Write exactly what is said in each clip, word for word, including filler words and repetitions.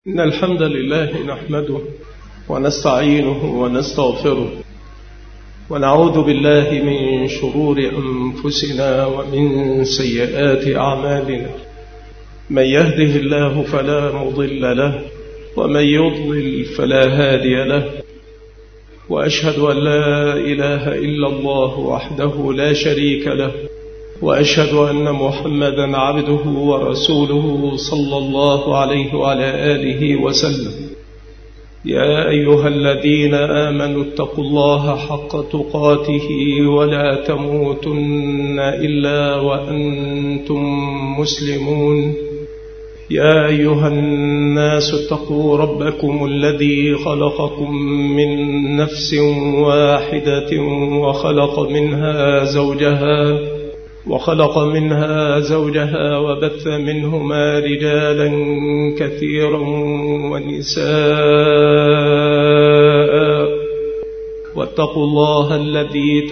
إن الحمد لله نحمده ونستعينه ونستغفره ونعوذ بالله من شرور أنفسنا ومن سيئات أعمالنا. من يهده الله فلا مضل له ومن يضلل فلا هادي له، وأشهد أن لا إله إلا الله وحده لا شريك له، وأشهد أن محمدا عبده ورسوله صلى الله عليه وعلى آله وسلم. يا أيها الذين آمنوا اتقوا الله حق تقاته ولا تموتن إلا وأنتم مسلمون. يا أيها الناس اتقوا ربكم الذي خلقكم من نفس واحدة وخلق منها زوجها وخلق منها زوجها وبث منهما رجالا كثيرا ونساء، واتقوا الله الذي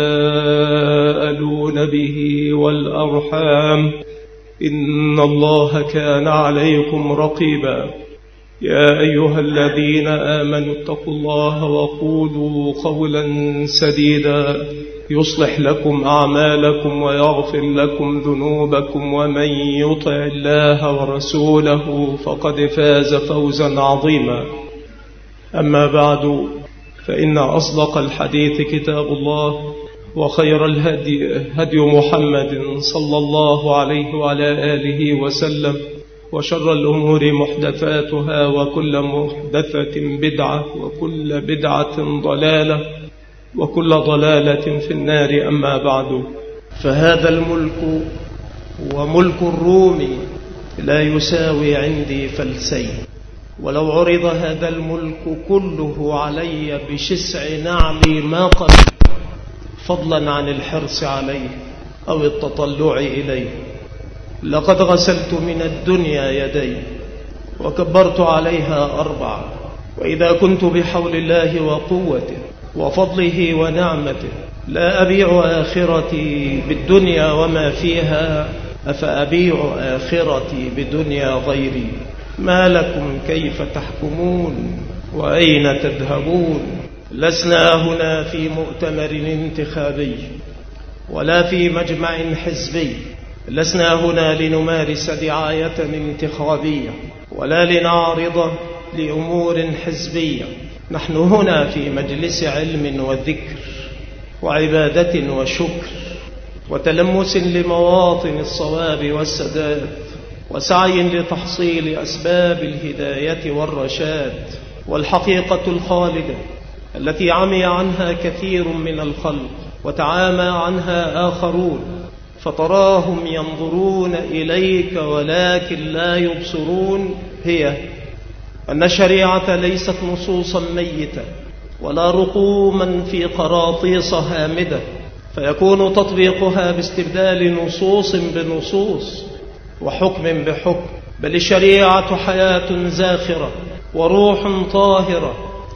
تساءلون به والأرحام إن الله كان عليكم رقيبا. يا أيها الذين آمنوا اتقوا الله وقولوا قولا سديدا يصلح لكم أعمالكم ويغفر لكم ذنوبكم، ومن يطع الله ورسوله فقد فاز فوزا عظيما. أما بعد، فإن أصدق الحديث كتاب الله، وخير الهدي هدي محمد صلى الله عليه وعلى آله وسلم، وشر الأمور محدثاتها، وكل محدثة بدعة، وكل بدعة ضلالة، وكل ضلالة في النار. أما بعد، فهذا الملك وملك الروم لا يساوي عندي فلسين، ولو عرض هذا الملك كله علي بشسع نعلي ما قل، فضلا عن الحرص عليه أو التطلع إليه. لقد غسلت من الدنيا يدي وكبرت عليها أربعة، وإذا كنت بحول الله وقوته وفضله ونعمته لا أبيع آخرتي بالدنيا وما فيها، أفأبيع آخرتي بدنيا غيري؟ ما لكم كيف تحكمون وأين تذهبون؟ لسنا هنا في مؤتمر انتخابي ولا في مجمع حزبي، لسنا هنا لنمارس دعاية انتخابية ولا لنعرض لأمور حزبية. نحن هنا في مجلس علم وذكر وعبادة وشكر وتلمس لمواطن الصواب والسداد، وسعي لتحصيل أسباب الهداية والرشاد والحقيقة الخالدة التي عمي عنها كثير من الخلق وتعامى عنها آخرون، فتراهم ينظرون إليك ولكن لا يبصرون، هي أن الشريعة ليست نصوصا ميتة ولا رقوما في قراطيس هامدة فيكون تطبيقها باستبدال نصوص بنصوص وحكم بحكم، بل الشريعة حياة زاخرة وروح طاهرة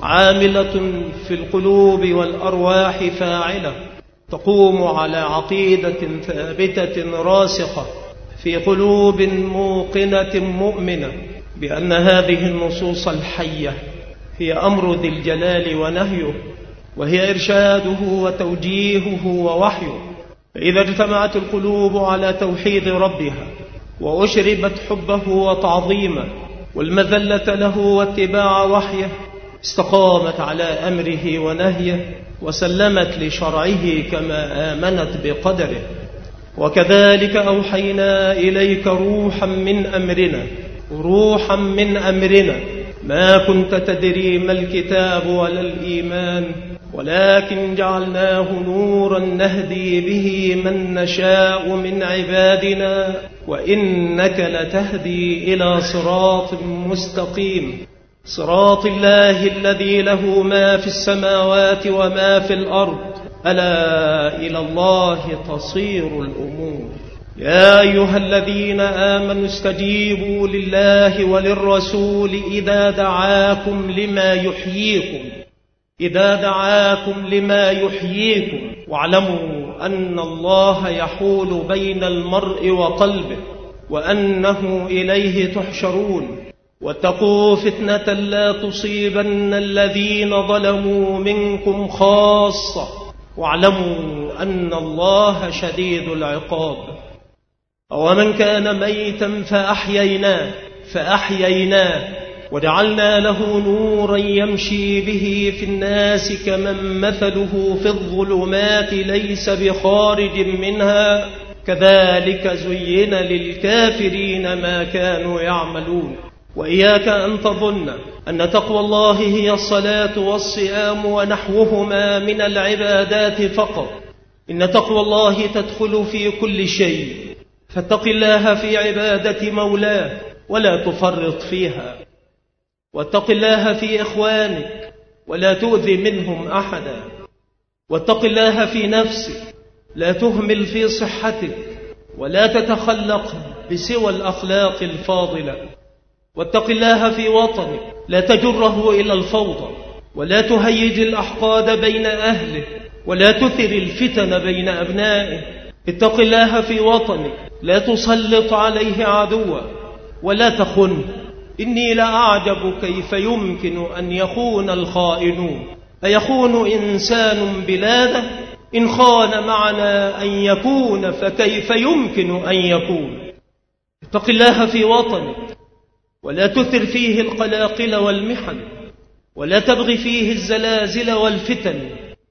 عاملة في القلوب والأرواح فاعلة، تقوم على عقيدة ثابتة راسخة في قلوب موقنة مؤمنة بأن هذه النصوص الحية هي أمر ذي الجلال ونهيه، وهي إرشاده وتوجيهه ووحيه. فإذا اجتمعت القلوب على توحيد ربها وأشربت حبه وتعظيمه والمذلة له واتباع وحيه، استقامت على أمره ونهيه وسلمت لشرعه كما آمنت بقدره. وكذلك أوحينا إليك روحا من أمرنا روحا من أمرنا ما كنت تدري ما الكتاب ولا الإيمان، ولكن جعلناه نورا نهدي به من نشاء من عبادنا، وإنك لتهدي إلى صراط مستقيم، صراط الله الذي له ما في السماوات وما في الأرض، ألا إلى الله تصير الأمور. يا أيها الذين آمنوا استجيبوا لله وللرسول إذا دعاكم لما يحييكم إذا دعاكم لما يحييكم واعلموا أن الله يحول بين المرء وقلبه وأنه إليه تحشرون. واتقوا فتنة لا تصيبن الذين ظلموا منكم خاصة واعلموا أن الله شديد العقاب. أومن كان ميتا فأحييناه فأحييناه وجعلنا له نورا يمشي به في الناس كمن مثله في الظلمات ليس بخارج منها كذلك زين للكافرين ما كانوا يعملون. وإياك أن تظن أن تقوى الله هي الصلاة والصيام ونحوهما من العبادات فقط، إن تقوى الله تدخل في كل شيء، فاتق الله في عبادة مولاه ولا تفرط فيها، واتق الله في إخوانك ولا تؤذي منهم أحدا، واتق الله في نفسك لا تهمل في صحتك ولا تتخلق بسوى الأخلاق الفاضلة، واتق الله في وطنك لا تجره إلى الفوضى ولا تهيج الأحقاد بين أهله ولا تثر الفتن بين أبنائه. اتق الله في وطنك لا تسلط عليه عدوا ولا تخن. إني لأعجب كيف يمكن أن يخون الخائنون، أيخون إنسان بلاده؟ إن خان معنا أن يكون فكيف يمكن أن يكون. اتق الله في وطنك ولا تثر فيه القلاقل والمحن ولا تبغي فيه الزلازل والفتن.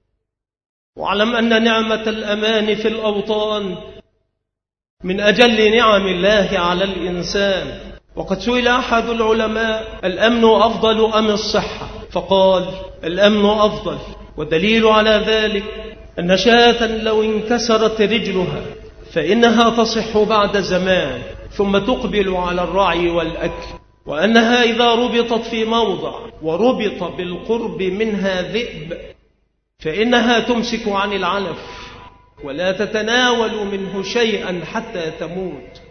واعلم أن نعمة الأمان في الأوطان من أجل نعم الله على الإنسان. وقد سئل أحد العلماء: الأمن أفضل أم الصحة؟ فقال: الأمن أفضل. والدليل على ذلك أن شاة لو انكسرت رجلها فإنها تصح بعد زمان ثم تقبل على الرعي والأكل، وأنها إذا ربطت في موضع وربط بالقرب منها ذئب فإنها تمسك عن العلف ولا تتناول منه شيئا حتى تموت.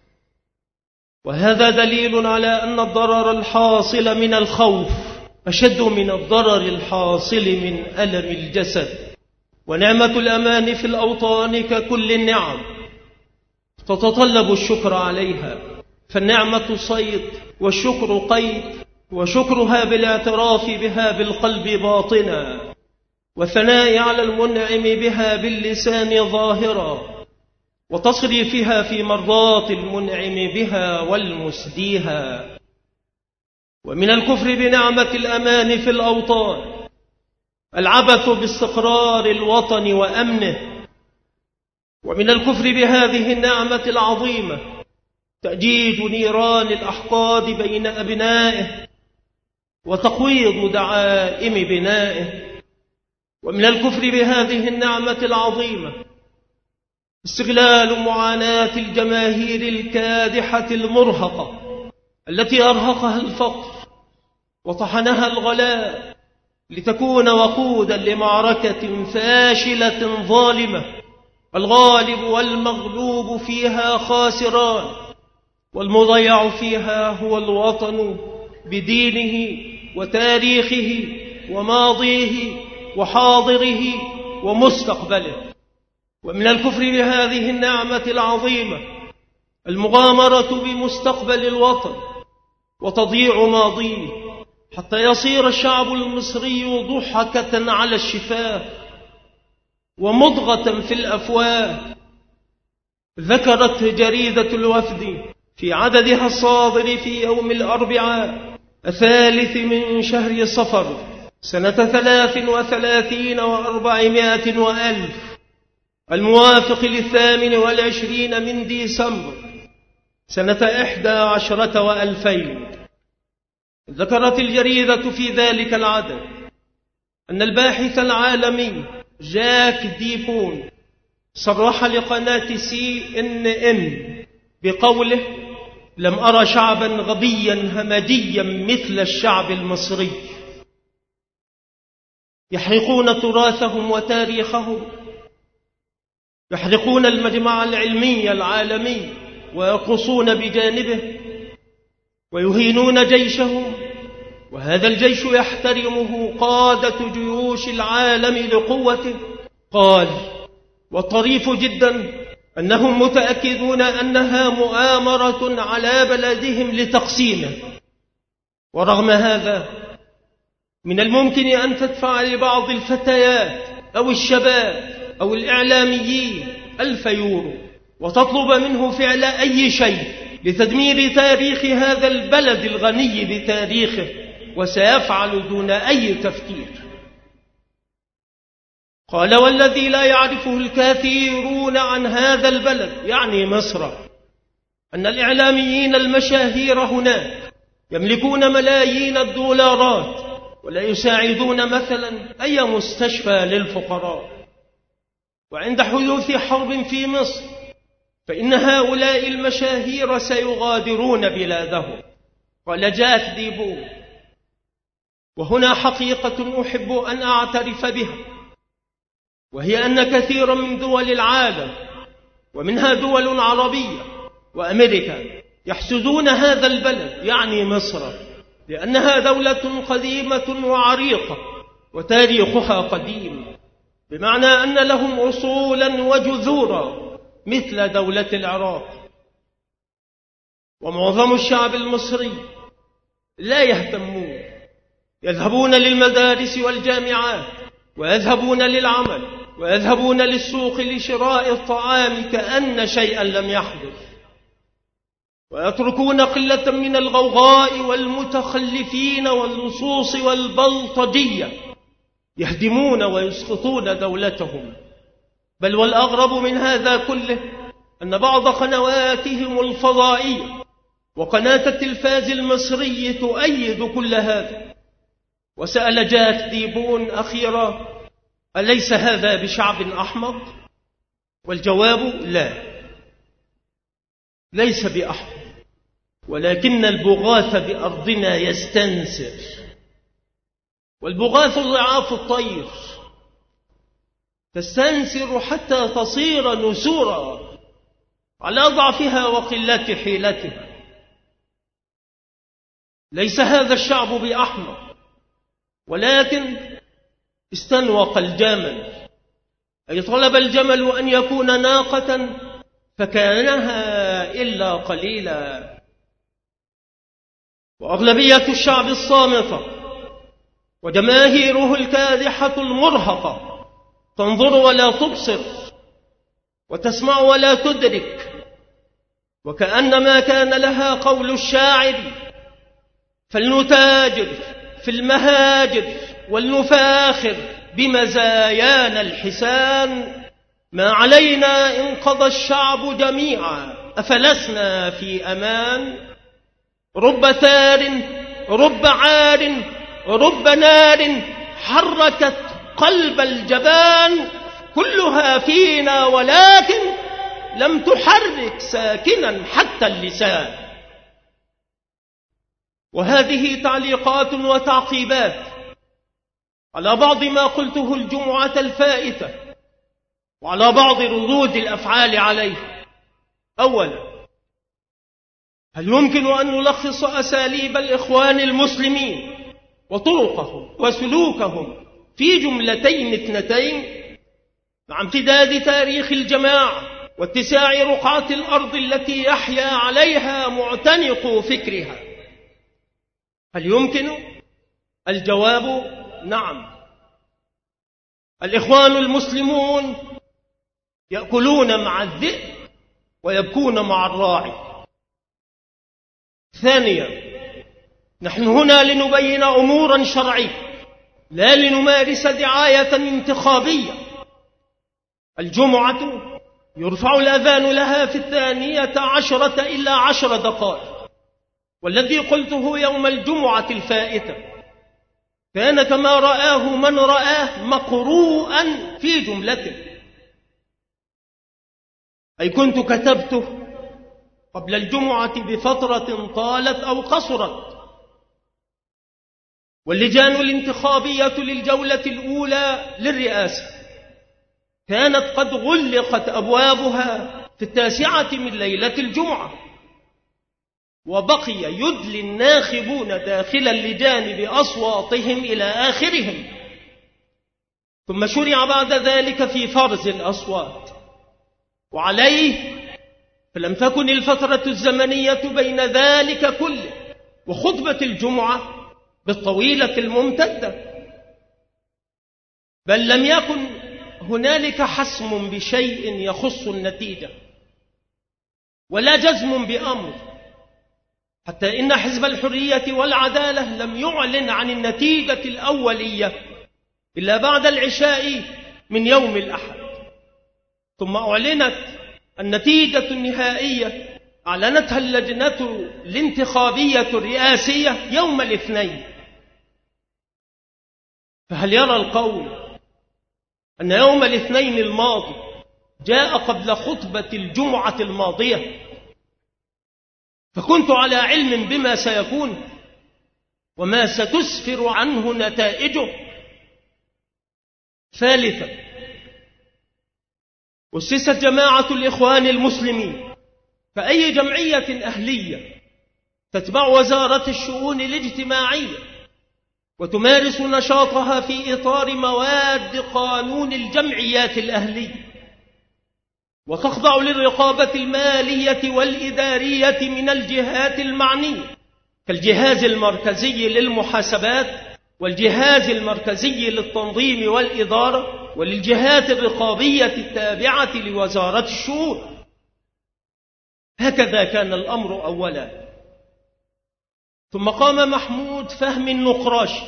وهذا دليل على أن الضرر الحاصل من الخوف أشد من الضرر الحاصل من ألم الجسد. ونعمة الأمان في الأوطان ككل النعم تتطلب الشكر عليها، فالنعمة صيد والشكر قيد، وشكرها بالاعتراف بها بالقلب باطنا، والثناء على المنعم بها باللسان ظاهرا، وتصريفها في مرضاة المنعم بها والمسديها. ومن الكفر بنعمة الأمان في الأوطان العبث باستقرار الوطن وأمنه، ومن الكفر بهذه النعمة العظيمة تأجيج نيران الأحقاد بين أبنائه وتقويض دعائم بنائه. ومن الكفر بهذه النعمة العظيمة استغلال معاناة الجماهير الكادحة المرهقة التي أرهقها الفقر وطحنها الغلاء لتكون وقودا لمعركة فاشلة ظالمة الغالب والمغلوب فيها خاسران، والمضيع فيها هو الوطن بدينه وتاريخه وماضيه وحاضره ومستقبله. ومن الكفر بهذه النعمة العظيمة المغامرة بمستقبل الوطن وتضييع ماضيه حتى يصير الشعب المصري ضحكة على الشفاه ومضغة في الأفواه. ذكرت جريدة الوفد في عددها الصادر في يوم الأربعاء الثالث من شهر صفر سنة ثلاث وثلاثين وأربعمائة وألف الموافق للثامن والعشرين من ديسمبر سنة إحدى عشرة وألفين. ذكرت الجريدة في ذلك العدد أن الباحث العالمي جاك ديبون صرح لقناة سي إن إن بقوله: لم أرى شعبا غبيا همجيا مثل الشعب المصري، يحرقون تراثهم وتاريخهم، يحرقون المجمع العلمي العالمي ويقصون بجانبه، ويهينون جيشهم، وهذا الجيش يحترمه قادة جيوش العالم لقوته. قال: والطريف جدا أنهم متأكدون أنها مؤامرة على بلدهم لتقسيمه، ورغم هذا من الممكن أن تدفع لبعض الفتيات أو الشباب أو الإعلاميين ألف يورو وتطلب منه فعل أي شيء لتدمير تاريخ هذا البلد الغني بتاريخه، وسيفعل دون أي تفكير. قال: والذي لا يعرفه الكثيرون عن هذا البلد، يعني مصر، أن الإعلاميين المشاهير هناك يملكون ملايين الدولارات ولا يساعدون مثلا أي مستشفى للفقراء. وعند حدوث حرب في مصر فإن هؤلاء المشاهير سيغادرون بلادهم. قال جاك ديبو، وهنا حقيقة أحب أن أعترف بها، وهي أن كثيرا من دول العالم ومنها دول عربية وأمريكا يحسدون هذا البلد، يعني مصر، لأنها دولة قديمة وعريقة وتاريخها قديم، بمعنى أن لهم أصولا وجذورا مثل دولة العراق. ومعظم الشعب المصري لا يهتمون، يذهبون للمدارس والجامعات ويذهبون للعمل ويذهبون للسوق لشراء الطعام كأن شيئا لم يحدث، ويتركون قلة من الغوغاء والمتخلفين واللصوص والبلطجية يهدمون ويسقطون دولتهم. بل والأغرب من هذا كله أن بعض قنواتهم الفضائية وقناة التلفاز المصري تؤيد كل هذا. وسأل جاك ديبون أخيرا: أليس هذا بشعب أحمق؟ والجواب: لا، ليس بأحمق، ولكن البغاث بأرضنا يستنسر، والبغاث ضعاف الطير، تستنسر حتى تصير نسورا على ضعفها وقلة حيلتها. ليس هذا الشعب بأحمق، ولكن استنوق الجمل، أي طلب الجمل أن يكون ناقة فكانها إلا قليلا. وأغلبية الشعب الصامتة وجماهيره الكادحة المرهقة تنظر ولا تبصر وتسمع ولا تدرك، وكأنما كان لها قول الشاعر: فلنتاجر في المهاجر ولنفاخر بمزايانا الحسان، ما علينا إن قضى الشعب جميعا أفلسنا في أمان. رب ثار رب عار رب نار حركت قلب الجبان، كلها فينا ولكن لم تحرك ساكنا حتى اللسان. وهذه تعليقات وتعقيبات على بعض ما قلته الجمعة الفائتة وعلى بعض ردود الأفعال عليه. أولا، هل يمكن أن نلخص أساليب الإخوان المسلمين وطرقهم وسلوكهم في جملتين اثنتين مع امتداد تاريخ الجماعة واتساع رقعة الأرض التي يحيا عليها معتنق فكرها؟ هل يمكن؟ الجواب: نعم. الإخوان المسلمون يأكلون مع الذئب ويبكون مع الراعي. ثانيا، نحن هنا لنبين أمورا شرعية، لا لنمارس دعاية انتخابية. الجمعة يرفع الأذان لها في الثانية عشرة إلا عشر دقائق، والذي قلته يوم الجمعة الفائتة كان كما رآه من رآه مقروءا في جملته، أي كنت كتبته قبل الجمعة بفترة طالت أو قصرت. واللجان الانتخابية للجولة الأولى للرئاسة كانت قد غلقت أبوابها في التاسعة من ليلة الجمعة، وبقي يدلي الناخبون داخل اللجان بأصواتهم إلى آخرهم، ثم شرع بعد ذلك في فرز الأصوات. وعليه فلم تكن الفترة الزمنية بين ذلك كله وخطبة الجمعة بالطويلة الممتدة، بل لم يكن هنالك حسم بشيء يخص النتيجة ولا جزم بأمر، حتى إن حزب الحرية والعدالة لم يعلن عن النتيجة الأولية إلا بعد العشاء من يوم الأحد، ثم أعلنت النتيجة النهائية أعلنتها اللجنة الانتخابية الرئاسية يوم الاثنين. فهل يرى القوم أن يوم الاثنين الماضي جاء قبل خطبة الجمعة الماضية؟ فكنت على علم بما سيكون وما ستسفر عنه نتائجه. ثالثا، أسست جماعة الإخوان المسلمين فأي جمعية أهلية تتبع وزارة الشؤون الاجتماعية وتمارس نشاطها في إطار مواد قانون الجمعيات الأهلية وتخضع للرقابة المالية والإدارية من الجهات المعنية كالجهاز المركزي للمحاسبات والجهاز المركزي للتنظيم والإدارة وللجهات الرقابية التابعة لوزارة الشؤون. هكذا كان الأمر أولا. ثم قام محمود فهمي النقراشي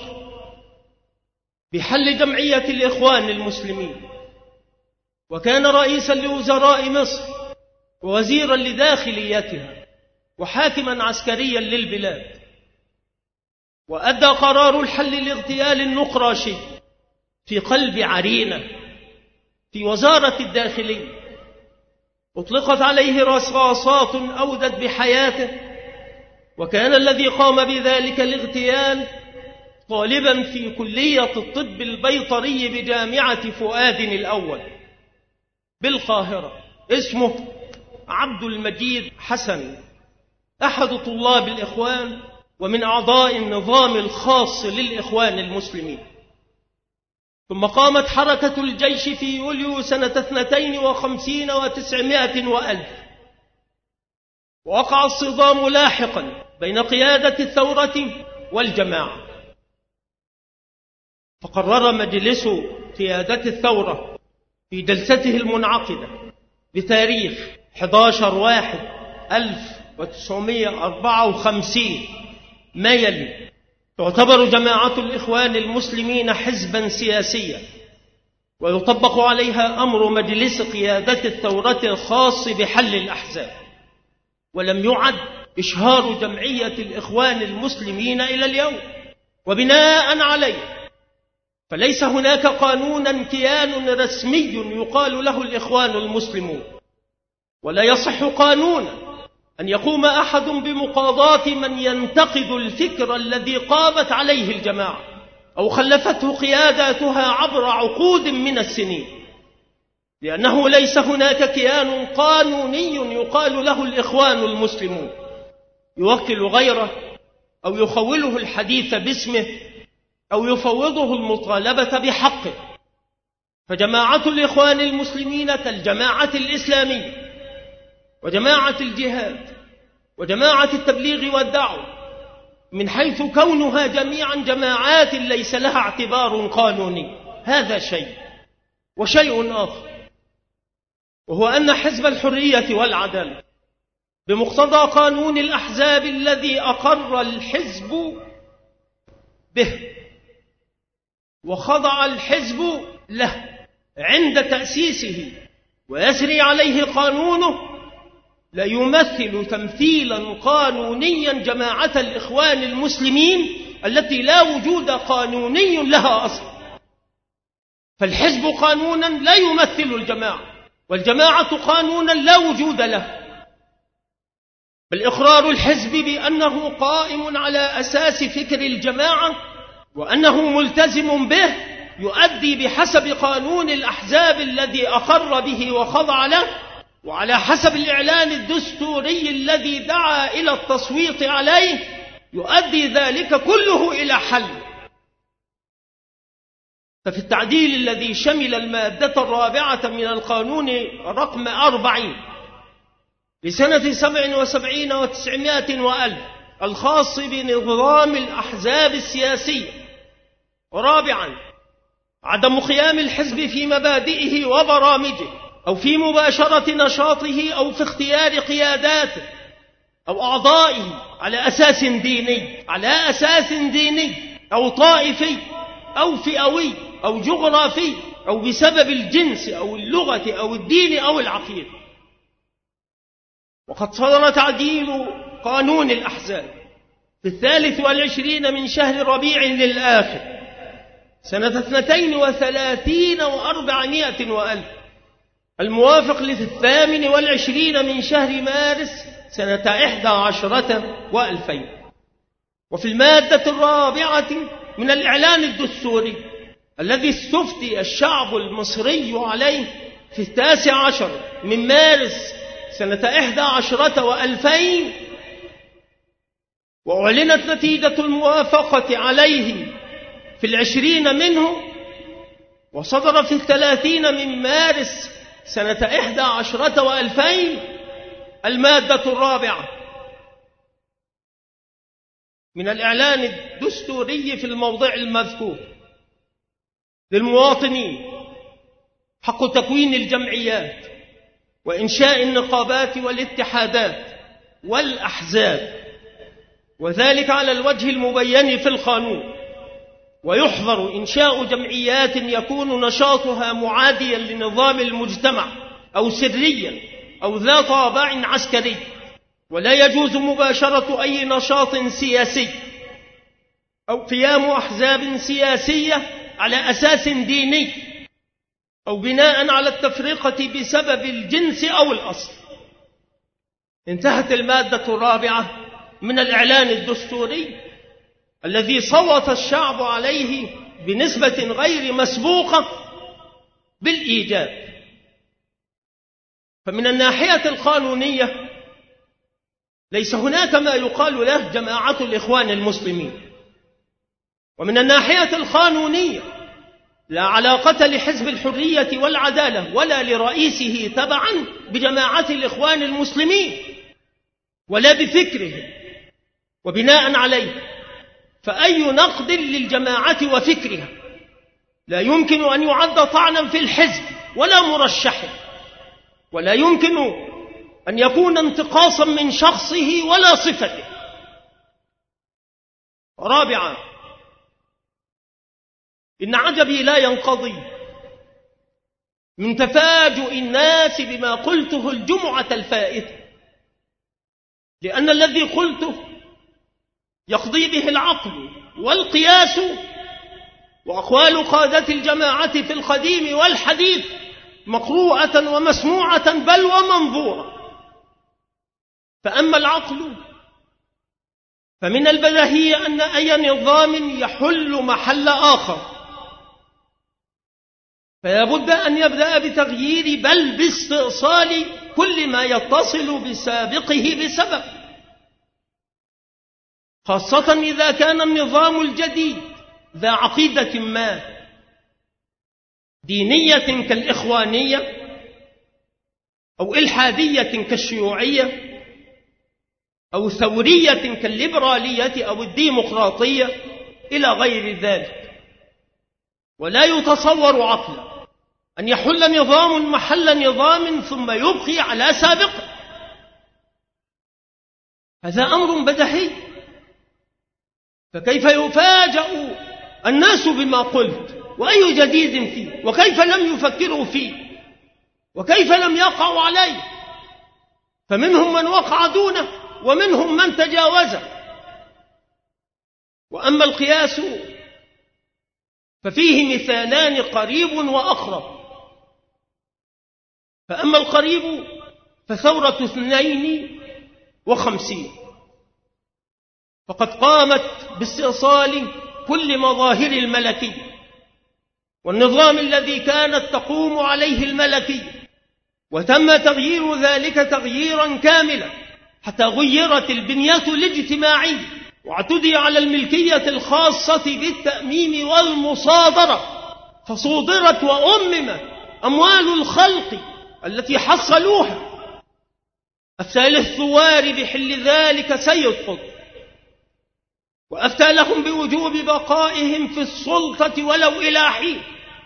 بحل جمعية الإخوان المسلمين، وكان رئيسا لوزراء مصر ووزيرا لداخليتها وحاكما عسكريا للبلاد. وأدى قرار الحل لاغتيال النقراشي في قلب عرينة في وزارة الداخلية، أطلقت عليه رصاصات أودت بحياته، وكان الذي قام بذلك الاغتيال طالبا في كلية الطب البيطري بجامعة فؤاد الأول بالقاهرة، اسمه عبد المجيد حسن، أحد طلاب الإخوان ومن أعضاء النظام الخاص للإخوان المسلمين. ثم قامت حركة الجيش في يوليو سنة اثنتين وخمسين وتسعمائة وألف، ووقع الصدام لاحقا بين قيادة الثورة والجماعة، فقرر مجلس قيادة الثورة في جلسته المنعقدة بتاريخ أحد عشر واحد ألف وتسعمائة وأربعة وخمسين ما يلي: تعتبر جماعة الإخوان المسلمين حزبا سياسيا ويطبق عليها أمر مجلس قيادة الثورة الخاص بحل الأحزاب، ولم يعد إشهار جمعية الإخوان المسلمين إلى اليوم. وبناء عليه فليس هناك قانونا كيان رسمي يقال له الإخوان المسلمون، ولا يصح قانونا أن يقوم أحد بمقاضاة من ينتقد الفكر الذي قامت عليه الجماعة أو خلفته قياداتها عبر عقود من السنين، لأنه ليس هناك كيان قانوني يقال له الإخوان المسلمون يوكل غيره أو يخوله الحديث باسمه أو يفوضه المطالبة بحقه. فجماعة الإخوان المسلمين كالجماعة الإسلامية وجماعة الجهاد وجماعة التبليغ والدعوة من حيث كونها جميعا جماعات ليس لها اعتبار قانوني. هذا شيء. وشيء آخر وهو أن حزب الحرية والعدالة بمقتضى قانون الأحزاب الذي أقر الحزب به وخضع الحزب له عند تأسيسه ويسري عليه قانونه لا يمثل تمثيلا قانونيا جماعة الإخوان المسلمين التي لا وجود قانوني لها أصلا. فالحزب قانونا لا يمثل الجماعة، والجماعة قانونا لا وجود له، بل إقرار الحزب بأنه قائم على أساس فكر الجماعة وأنه ملتزم به يؤدي بحسب قانون الأحزاب الذي أقر به وخضع له وعلى حسب الإعلان الدستوري الذي دعا إلى التصويت عليه، يؤدي ذلك كله إلى حل. ففي التعديل الذي شمل المادة الرابعة من القانون رقم أربعين لسنة سبع وسبعين وتسعمائة وألف الخاص بنظام الأحزاب السياسية. ورابعا عدم قيام الحزب في مبادئه وبرامجه أو في مباشرة نشاطه أو في اختيار قياداته أو أعضائه على أساس ديني على أساس ديني أو طائفي أو فئوي أو جغرافي أو بسبب الجنس أو اللغة أو الدين أو العقيدة. وقد صدر تعديل قانون الأحزاب في الثالث والعشرين من شهر ربيع للآخر سنة اثنتين وثلاثين وأربعمائة وألف، الموافق للثامن والعشرين من شهر مارس سنة إحدى عشرة وألفين. وفي المادة الرابعة من الإعلان الدستوري الذي استفتي الشعب المصري عليه في التاسع عشر من مارس سنة إحدى عشرة وألفين، وأعلنت نتيجة الموافقة عليه في العشرين منه، وصدر في الثلاثين من مارس سنة إحدى عشرة وألفين المادة الرابعة من الإعلان الدستوري في الموضع المذكور للمواطنين حق تكوين الجمعيات وإنشاء النقابات والاتحادات والأحزاب، وذلك على الوجه المبين في القانون. ويحظر إنشاء جمعيات يكون نشاطها معاديا لنظام المجتمع أو سريا أو ذا طابع عسكري، ولا يجوز مباشرة أي نشاط سياسي أو قيام أحزاب سياسية على أساس ديني أو بناء على التفرقة بسبب الجنس أو الأصل. انتهت المادة الرابعة من الإعلان الدستوري الذي صوت الشعب عليه بنسبة غير مسبوقة بالإيجاب. فمن الناحية القانونية ليس هناك ما يقال له جماعة الإخوان المسلمين، ومن الناحية القانونية لا علاقة لحزب الحرية والعدالة ولا لرئيسه تبعا بجماعة الإخوان المسلمين ولا بفكره. وبناء عليه فأي نقد للجماعة وفكرها لا يمكن أن يعد طعنا في الحزب ولا مرشحه، ولا يمكن أن يكون انتقاصا من شخصه ولا صفته. رابعا إن عجبي لا ينقضي من تفاجؤ الناس بما قلته الجمعة الفائتة، لأن الذي قلته يقضي به العقل والقياس وأقوال قادة الجماعة في القديم والحديث مقروءة ومسموعة بل ومنظورة. فأما العقل فمن البديهي أن أي نظام يحل محل آخر فلا بد أن يبدأ بتغيير بل باستئصال كل ما يتصل بسابقه بسبب، خاصة إذا كان النظام الجديد ذا عقيدة ما دينية كالإخوانية أو إلحادية كالشيوعية أو ثورية كالليبرالية أو الديمقراطية إلى غير ذلك. ولا يتصور عقلا أن يحل نظام محل نظام ثم يبقي على سابقه، هذا أمر بديهي. فكيف يفاجأ الناس بما قلت وأي جديد فيه، وكيف لم يفكروا فيه، وكيف لم يقعوا عليه؟ فمنهم من وقع دونه ومنهم من تجاوزه. وأما القياس ففيه مثالان قريب وأقرب. فأما القريب فثورة اثنين وخمسين، فقد قامت باستئصال كل مظاهر الملكية والنظام الذي كانت تقوم عليه الملكية، وتم تغيير ذلك تغييرا كاملا حتى غيرت البنية الاجتماعية واعتدي على الملكية الخاصة بالتأميم والمصادرة، فصودرت وأممت أموال الخلق التي حصلوها. أفتى للثوار بحل ذلك سيد قطب وأفتى لهم بوجوب بقائهم في السلطة ولو إلى حين.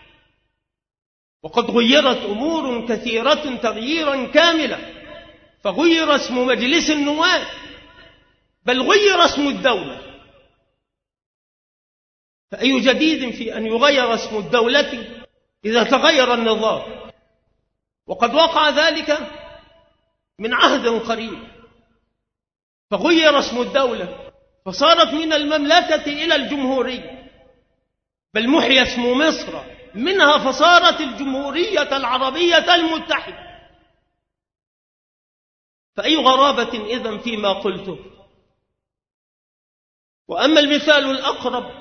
وقد غيرت أمور كثيرة تغييرا كاملا، فغير اسم مجلس النواب، بل غير اسم الدولة. فأي جديد في أن يغير اسم الدولة إذا تغير النظام؟ وقد وقع ذلك من عهد قريب، فغير اسم الدولة فصارت من المملكة إلى الجمهورية، بل محي اسم مصر منها فصارت الجمهورية العربية المتحدة. فأي غرابة إذن فيما قلته؟ وأما المثال الأقرب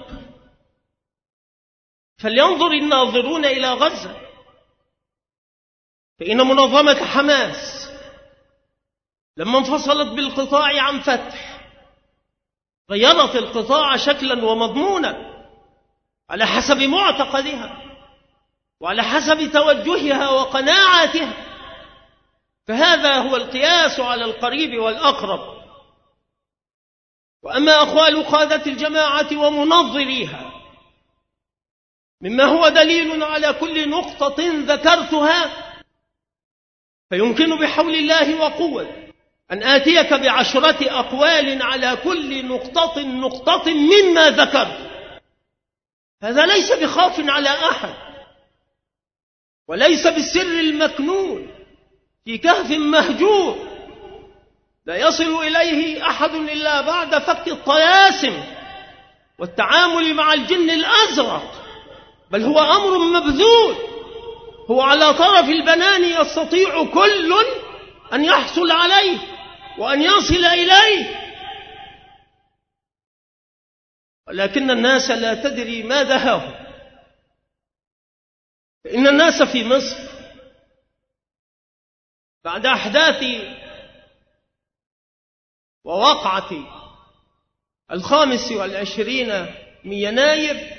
فلينظر الناظرون إلى غزة، فإن منظمة حماس لما انفصلت بالقطاع عن فتح غيرت القطاع شكلا ومضمونا على حسب معتقدها وعلى حسب توجهها وقناعاتها. فهذا هو القياس على القريب والأقرب. وأما أقوال قادة الجماعة ومنظريها مما هو دليل على كل نقطة ذكرتها، فيمكن بحول الله وقوة أن آتيك بعشرة أقوال على كل نقطة نقطة مما ذكرت. هذا ليس بخاف على أحد، وليس بالسر المكنون في كهف مهجور لا يصل إليه أحد إلا بعد فك الطلاسم والتعامل مع الجن الأزرق، بل هو أمر مبذول، هو على طرف البنان يستطيع كل أن يحصل عليه وأن يصل إليه، ولكن الناس لا تدري ما دهاهم. فإن الناس في مصر بعد أحداث ووقعة الخامس والعشرين من يناير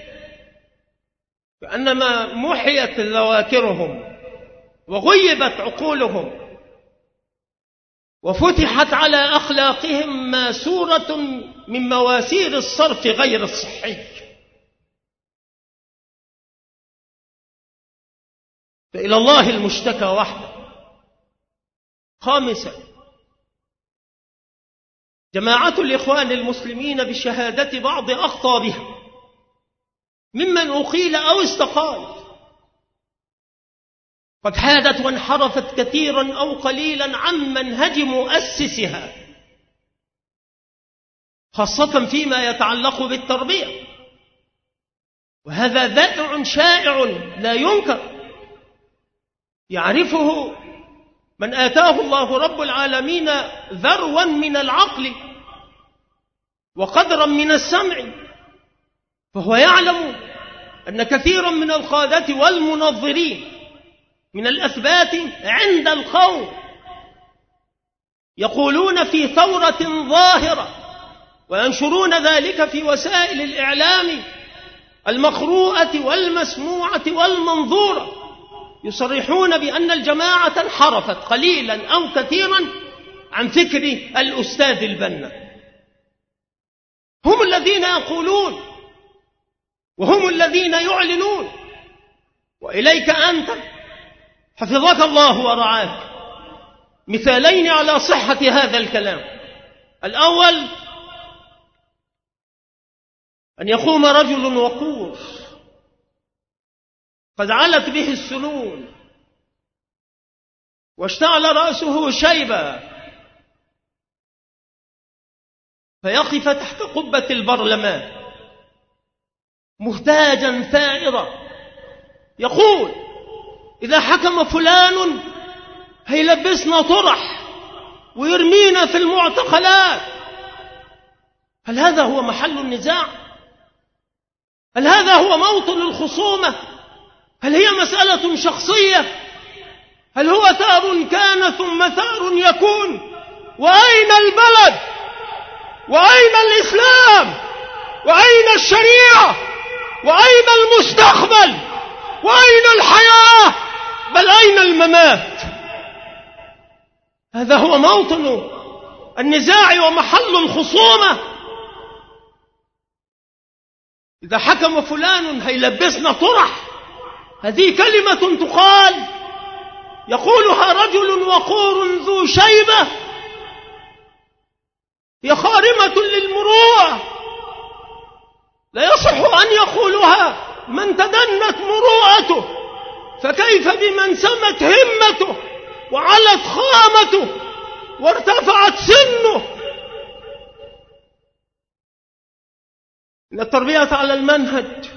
كأنما محيت ذواكرهم وغيبت عقولهم وفتحت على أخلاقهم ماسورة من مواسير الصرف غير الصحي. فإلى الله المشتكى وحده. خامسا، جماعة الإخوان المسلمين بشهادة بعض أخطابها ممن أقيل أو استقال قد حادت وانحرفت كثيرا أو قليلا عن منهج مؤسسها، خاصة فيما يتعلق بالتربية، وهذا ذائع شائع لا ينكر، يعرفه من آتاه الله رب العالمين ذروا من العقل وقدرا من السمع، فهو يعلم أن كثيرا من القادة والمنظرين من الأثبات عند القوم يقولون في ثورة ظاهرة وينشرون ذلك في وسائل الإعلام المقروءة والمسموعة والمنظورة، يصرحون بأن الجماعة انحرفت قليلا أو كثيرا عن فكر الأستاذ البنا. هم الذين يقولون وهم الذين يعلنون، وإليك أنت حفظك الله ورعاك مثالين على صحة هذا الكلام. الأول أن يقوم رجل وقور قد علت به السنون واشتعل رأسه شيبا فيقف تحت قبة البرلمان مهتاجا ثائرا يقول: إذا حكم فلان هيلبسنا طرح ويرمينا في المعتقلات. هل هذا هو محل النزاع؟ هل هذا هو موطن الخصومة؟ هل هي مسألة شخصية؟ هل هو ثار كان ثم ثار يكون؟ وأين البلد؟ وأين الإسلام؟ وأين الشريعة؟ وأين المستقبل؟ وأين الحياة؟ بل أين الممات؟ هذا هو موطن النزاع ومحل الخصومة. إذا حكم فلان هيلبسنا طرح، هذه كلمة تقال يقولها رجل وقور ذو شيبة، هي خارمة للمروءة، لا يصح أن يقولها من تدنت مروءته، فكيف بمن سمت همته وعلت خامته وارتفعت سنه. إن التربية على المنهج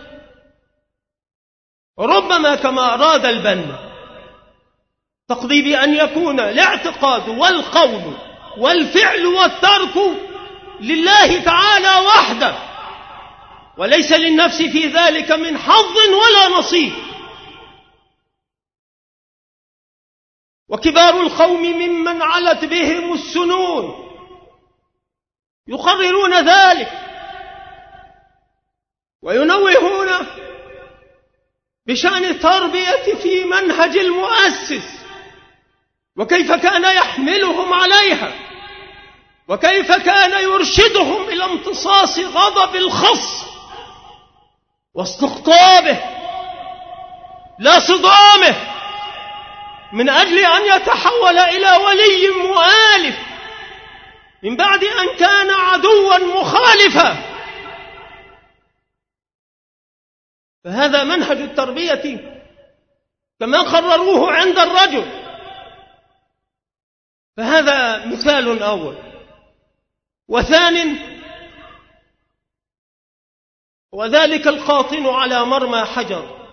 ربما كما أراد البنا تقضي بأن يكون الاعتقاد والقول والفعل والترك لله تعالى وحده، وليس للنفس في ذلك من حظ ولا نصيب. وكبار القوم ممن علت بهم السنون يقررون ذلك وينوهون بشأن التربية في منهج المؤسس، وكيف كان يحملهم عليها، وكيف كان يرشدهم إلى امتصاص غضب الخص واستقطابه لا صدامه، من أجل أن يتحول إلى ولي مؤالف من بعد أن كان عدوا مخالفا. فهذا منهج التربية كما قرروه عند الرجل. فهذا مثال أول. وثان، وذلك القاطن على مرمى حجر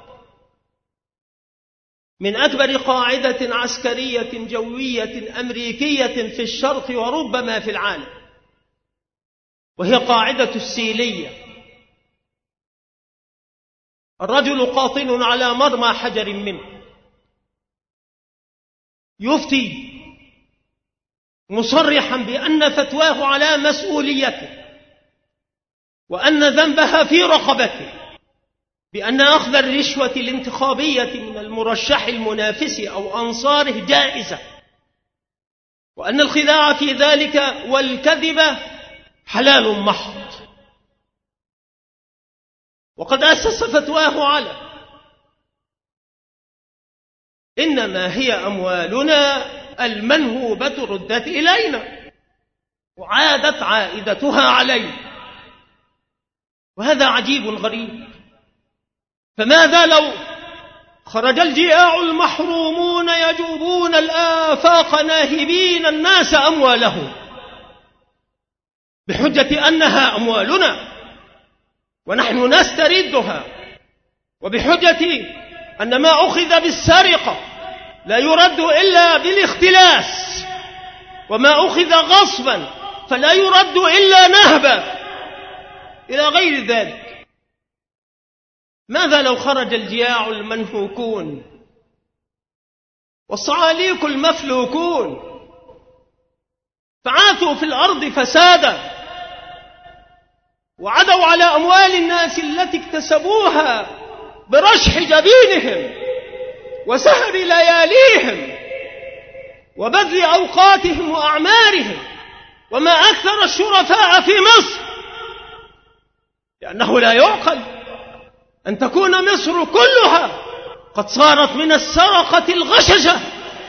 من أكبر قاعدة عسكرية جوية أمريكية في الشرق وربما في العالم، وهي قاعدة السيلية. الرجل قاطن على مرمى حجر منه، يفتي مصرحا بأن فتواه على مسؤوليته، وأن ذنبها في رقبته، بأن أخذ الرشوة الانتخابية من المرشح المنافس أو أنصاره جائزة، وأن الخداع في ذلك والكذب حلال محض. وقد أسس فتواه على إنما هي أموالنا المنهوبة ردت إلينا وعادت عائدتها علينا. وهذا عجيب غريب. فماذا لو خرج الجياع المحرومون يجوبون الآفاق ناهبين الناس أموالهم بحجة أنها أموالنا ونحن نستردها، وبحجة أن ما أخذ بالسرقة لا يرد إلا بالاختلاس، وما أخذ غصبا فلا يرد إلا نهبا، إلى غير ذلك. ماذا لو خرج الجياع المنهوكون والصعاليك المفلوكون فعاثوا في الأرض فسادا وعدوا على أموال الناس التي اكتسبوها برشح جبينهم وسهر لياليهم وبذل أوقاتهم وأعمارهم؟ وما أكثر الشرفاء في مصر، لأنه لا يعقل أن تكون مصر كلها قد صارت من السرقة الغششة،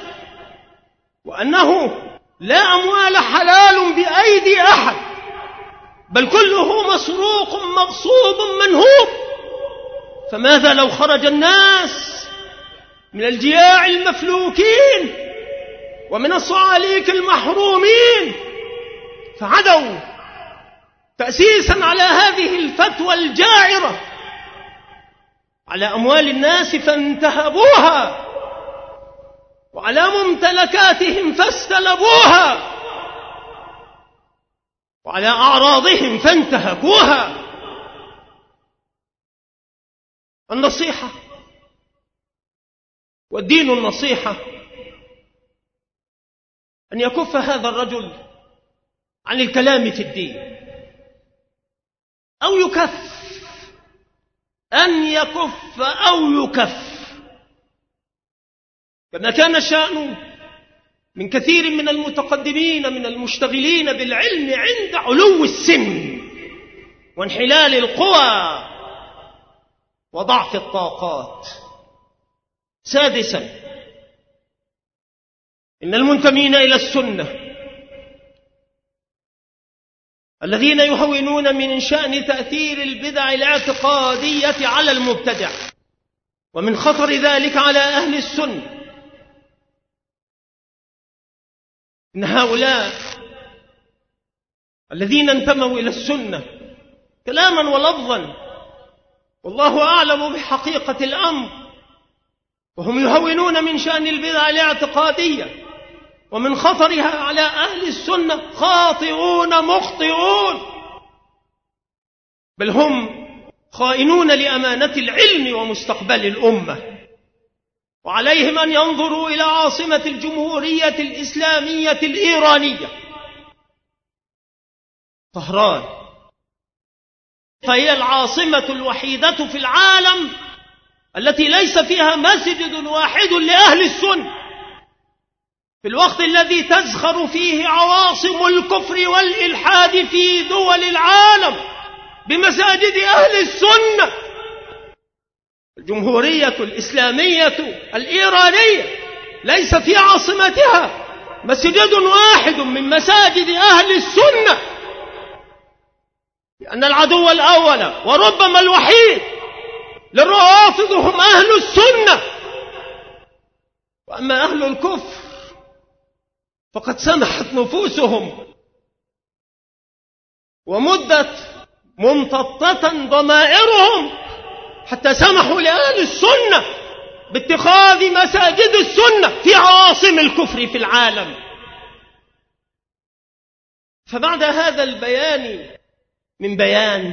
وأنه لا أموال حلال بأيدي أحد، بل كله مسروق مغصوب منهوب. فماذا لو خرج الناس من الجياع المفلوكين ومن الصعاليك المحرومين فعدوا تأسيسا على هذه الفتوى الجائرة على أموال الناس فانتهبوها، وعلى ممتلكاتهم فاستلبوها، وعلى أعراضهم فانتهكوها؟ النصيحة والدين النصيحة أن يكف هذا الرجل عن الكلام في الدين، أو يكف، أن يكف أو يكف، كما كان الشأن من كثير من المتقدمين من المشتغلين بالعلم عند علو السن وانحلال القوى وضعف الطاقات. سادسا، إن المنتمين إلى السنة الذين يهونون من شأن تأثير البدع الاعتقادية على المبتدع ومن خطر ذلك على أهل السنة، إن هؤلاء الذين انتموا إلى السنة كلاما ولفظا والله أعلم بحقيقة الأمر، وهم يهونون من شأن البدع الاعتقادية ومن خطرها على أهل السنة، خاطئون مخطئون، بل هم خائنون لأمانة العلم ومستقبل الأمة. وعليهم أن ينظروا إلى عاصمة الجمهورية الإسلامية الإيرانية طهران، فهي العاصمة الوحيدة في العالم التي ليس فيها مسجد واحد لأهل السنة، في الوقت الذي تزخر فيه عواصم الكفر والإلحاد في دول العالم بمساجد أهل السنة. الجمهورية الإسلامية الإيرانية ليس في عاصمتها مسجد واحد من مساجد أهل السنة، لأن العدو الأول وربما الوحيد للروافض هم أهل السنة. وأما أهل الكفر فقد سمحت نفوسهم ومدت ممتطة ضمائرهم حتى سمحوا لأهل السنة باتخاذ مساجد السنة في عواصم الكفر في العالم. فبعد هذا البيان من بيان،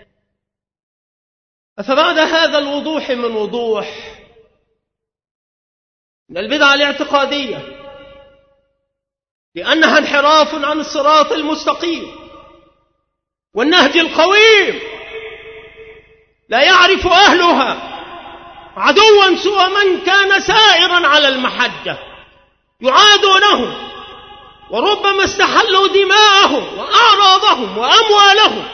فبعد هذا الوضوح من وضوح، إن البدعة الاعتقادية لأنها انحراف عن الصراط المستقيم والنهج القويم لا يعرف أهلها عدوا سوى من كان سائرا على المحجة، يعادونهم وربما استحلوا دماءهم وأعراضهم وأموالهم.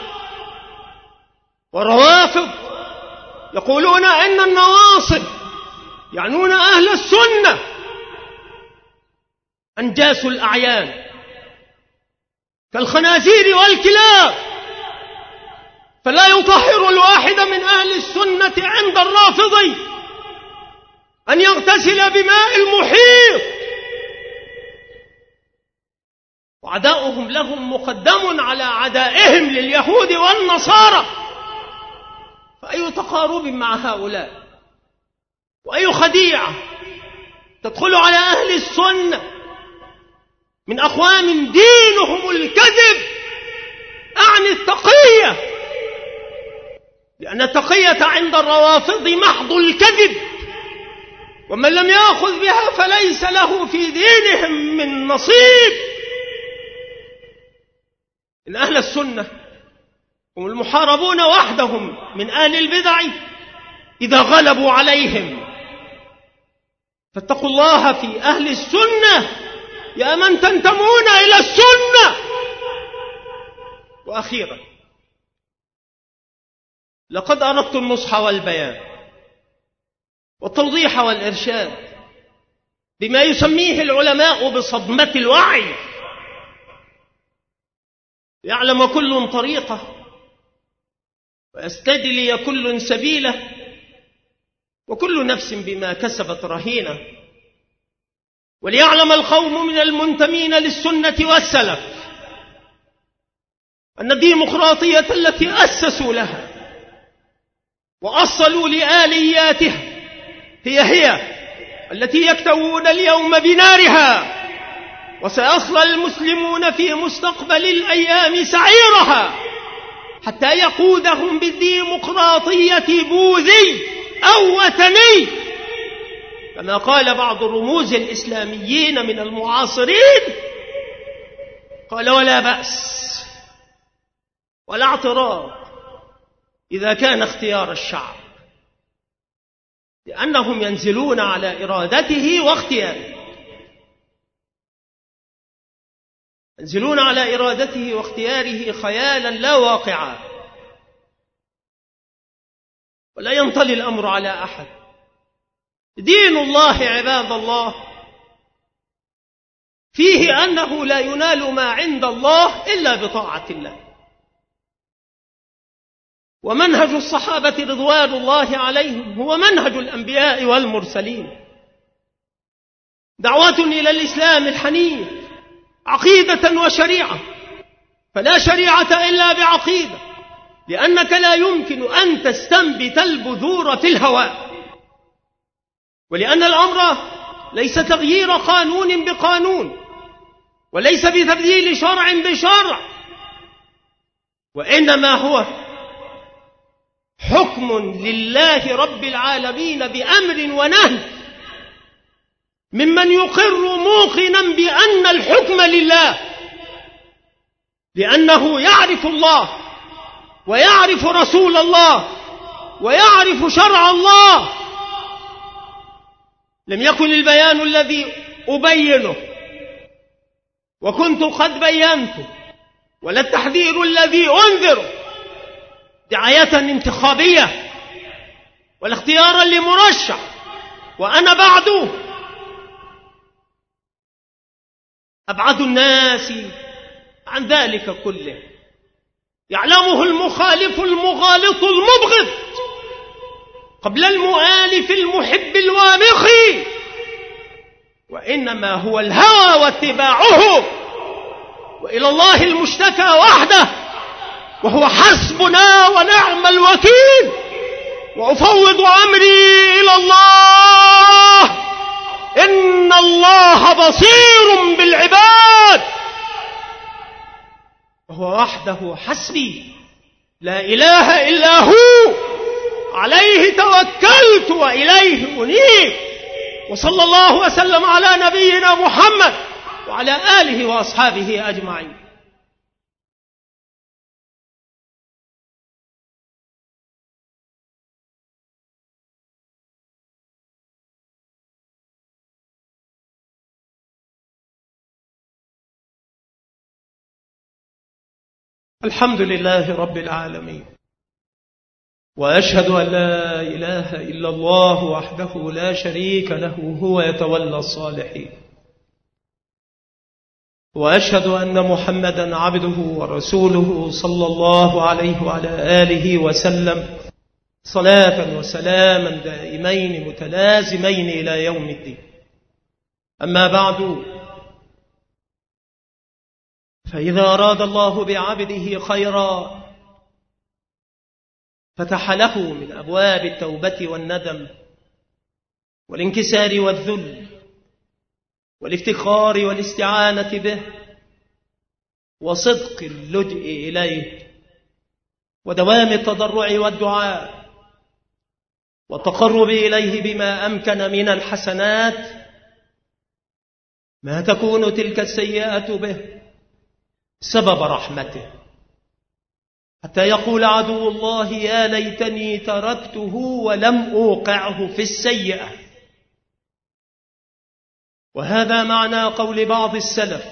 والروافض يقولون إن النواصب يعنون أهل السنة، أنجاسوا الأعيان كالخنازير والكلاب، فلا يطهر الواحد من أهل السنة عند الرافضي أن يغتسل بماء المحيط. وعداؤهم لهم مقدم على عدائهم لليهود والنصارى، فأي تقارب مع هؤلاء وأي خديعة تدخل على أهل السنة من أقوام دينهم الكذب، أعني التقية، لأن التقية عند الروافض محض الكذب، ومن لم يأخذ بها فليس له في دينهم من نصيب. إن أهل السنة هم المحاربون وحدهم من أهل البدع إذا غلبوا عليهم، فاتقوا الله في أهل السنة يا من تنتمون إلى السنة. وأخيرا، لقد أردت النصح والبيان والتوضيح والإرشاد بما يسميه العلماء بصدمة الوعي، يعلم كل طريقه ويستدلي كل سبيله، وكل نفس بما كسبت رهينة، وليعلم القوم من المنتمين للسنة والسلف أن الديمقراطية التي أسسوا لها وأصلوا لآلياتها هي هي التي يكتوون اليوم بنارها، وسيصلى المسلمون في مستقبل الأيام سعيرها حتى يقودهم بالديمقراطية بوذي أو وثني، كما قال بعض الرموز الإسلاميين من المعاصرين، قال: ولا بأس ولا اعتراض إذا كان اختيار الشعب، لأنهم ينزلون على إرادته واختياره، ينزلون على إرادته واختياره خيالا لا واقعا. ولا ينطلي الأمر على أحد. دين الله عباد الله فيه أنه لا ينال ما عند الله إلا بطاعة الله. ومنهج الصحابة رضوان الله عليهم هو منهج الأنبياء والمرسلين، دعوة إلى الإسلام الحنيف، عقيدة وشريعة، فلا شريعة إلا بعقيدة، لأنك لا يمكن أن تستنبت البذور في الهواء، ولأن الأمر ليس تغيير قانون بقانون، وليس بتبديل شرع بشرع، وإنما هو حكم لله رب العالمين بأمر ونهي ممن يقر موقنا بأن الحكم لله، لأنه يعرف الله ويعرف رسول الله ويعرف شرع الله. لم يكن البيان الذي أبينه وكنت قد بينته، ولا التحذير الذي أنذره دعاية انتخابية ولا اختيارا لمرشح وأنا بعده. أبعد الناس عن ذلك كله يعلمه المخالف المغالط المبغض قبل المؤالف المحب الوامخ، وإنما هو الهوى واتباعه، وإلى الله المشتكى وحده، وهو حسبنا ونعم الوكيل. وأفوض أمري إلى الله، إن الله بصير بالعباد، وهو وحده حسبي لا إله إلا هو، عليه توكلت وإليه أنيب. وصلى الله وسلم على نبينا محمد وعلى آله وأصحابه أجمعين. الحمد لله رب العالمين، وأشهد أن لا إله إلا الله وحده لا شريك له هو يتولى الصالحين، وأشهد أن محمدا عبده ورسوله صلى الله عليه وعلى آله وسلم صلاة وسلاما دائمين متلازمين إلى يوم الدين. أما بعد، فإذا أراد الله بعبده خيرا فتح له من أبواب التوبة والندم والانكسار والذل والافتخار والاستعانة به وصدق اللجئ إليه ودوام التضرع والدعاء والتقرب إليه بما أمكن من الحسنات، ما تكون تلك السيئة به سبب رحمته، حتى يقول عدو الله يا ليتني تركته ولم أوقعه في السيئة. وهذا معنى قول بعض السلف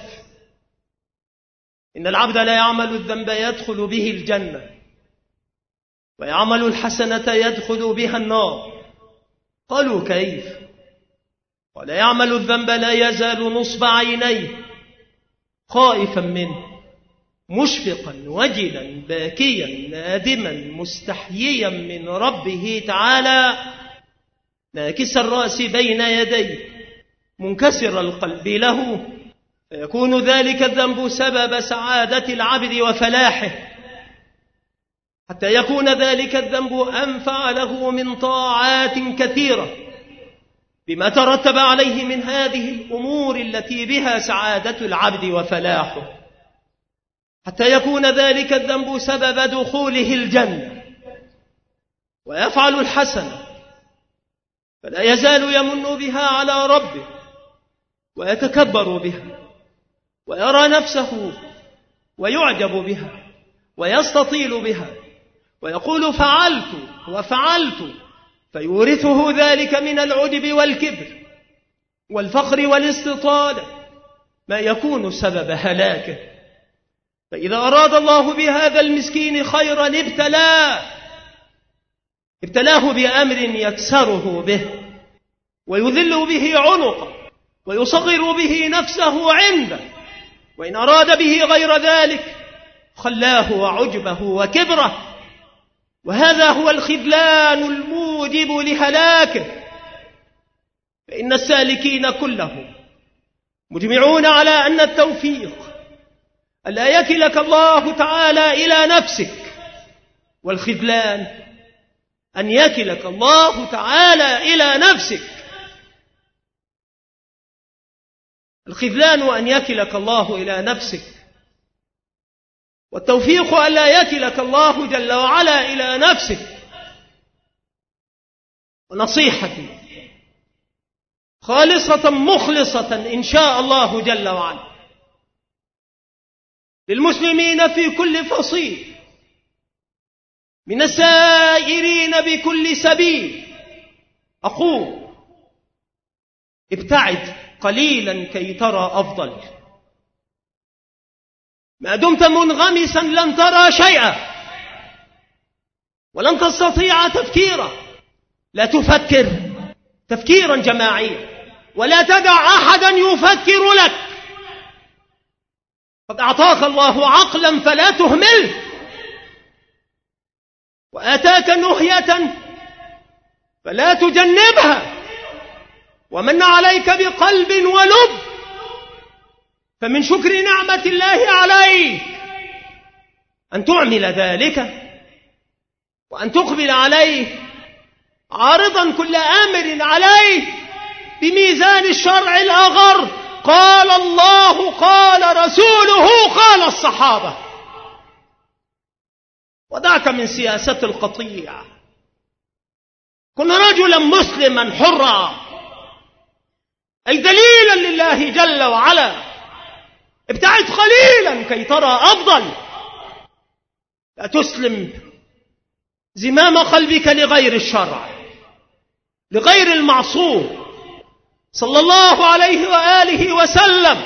إن العبد لا يعمل الذنب يدخل به الجنة، ويعمل الحسنة يدخل بها النار. قالوا كيف؟ قال يعمل الذنب لا يزال نصب عينيه خائفا منه، مشفقا وجلا باكيا نادما مستحييا من ربه تعالى، ناكس الرأس بين يديه منكسر القلب له، فيكون ذلك الذنب سبب سعادة العبد وفلاحه، حتى يكون ذلك الذنب أنفع له من طاعات كثيرة بما ترتب عليه من هذه الأمور التي بها سعادة العبد وفلاحه، حتى يكون ذلك الذنب سبب دخوله الجنة. ويفعل الحسنة فلا يزال يمن بها على ربه ويتكبر بها ويرى نفسه ويعجب بها ويستطيل بها ويقول فعلت وفعلت، فيورثه ذلك من العجب والكبر والفخر والاستطالة ما يكون سبب هلاكه. فإذا أراد الله بهذا المسكين خيرا ابتلاه، ابتلاه بأمر يكسره به ويذل به عنقه ويصغر به نفسه عنده، وإن أراد به غير ذلك خلاه وعجبه وكبره، وهذا هو الخذلان الموجب لهلاكه. فإن السالكين كلهم مجمعون على أن التوفيق ألا يكلك الله تعالى إلى نفسك، والخذلان أن يكلك الله تعالى إلى نفسك. الخذلان أن يكلك الله إلى نفسك، والتوفيق ألا يكلك الله جل وعلا إلى نفسك. ونصيحتي خالصة مخلصة إن شاء الله جل وعلا للمسلمين في كل فصيل من السائرين بكل سبيل، أقول ابتعد قليلا كي ترى أفضل. ما دمت منغمسا لن ترى شيئا ولن تستطيع تفكيرا. لا تفكر تفكيرا جماعيا ولا تدع أحدا يفكر لك. قد أعطاك الله عقلا فلا تهمله، وآتاك نهية فلا تجنبها، ومن عليك بقلب ولب، فمن شكر نعمة الله عليك أن تعمل ذلك وأن تقبل عليه عارضا كل أمر عليه بميزان الشرع الأغر. قال الله، قال رسوله، قال الصحابة. ودعك من سياسة القطيع، كن رجلا مسلما حرا أي دليلا لله جل وعلا. ابتعد قليلا كي ترى أفضل. لا تسلم زمام قلبك لغير الشرع، لغير المعصوم صلى الله عليه وآله وسلم.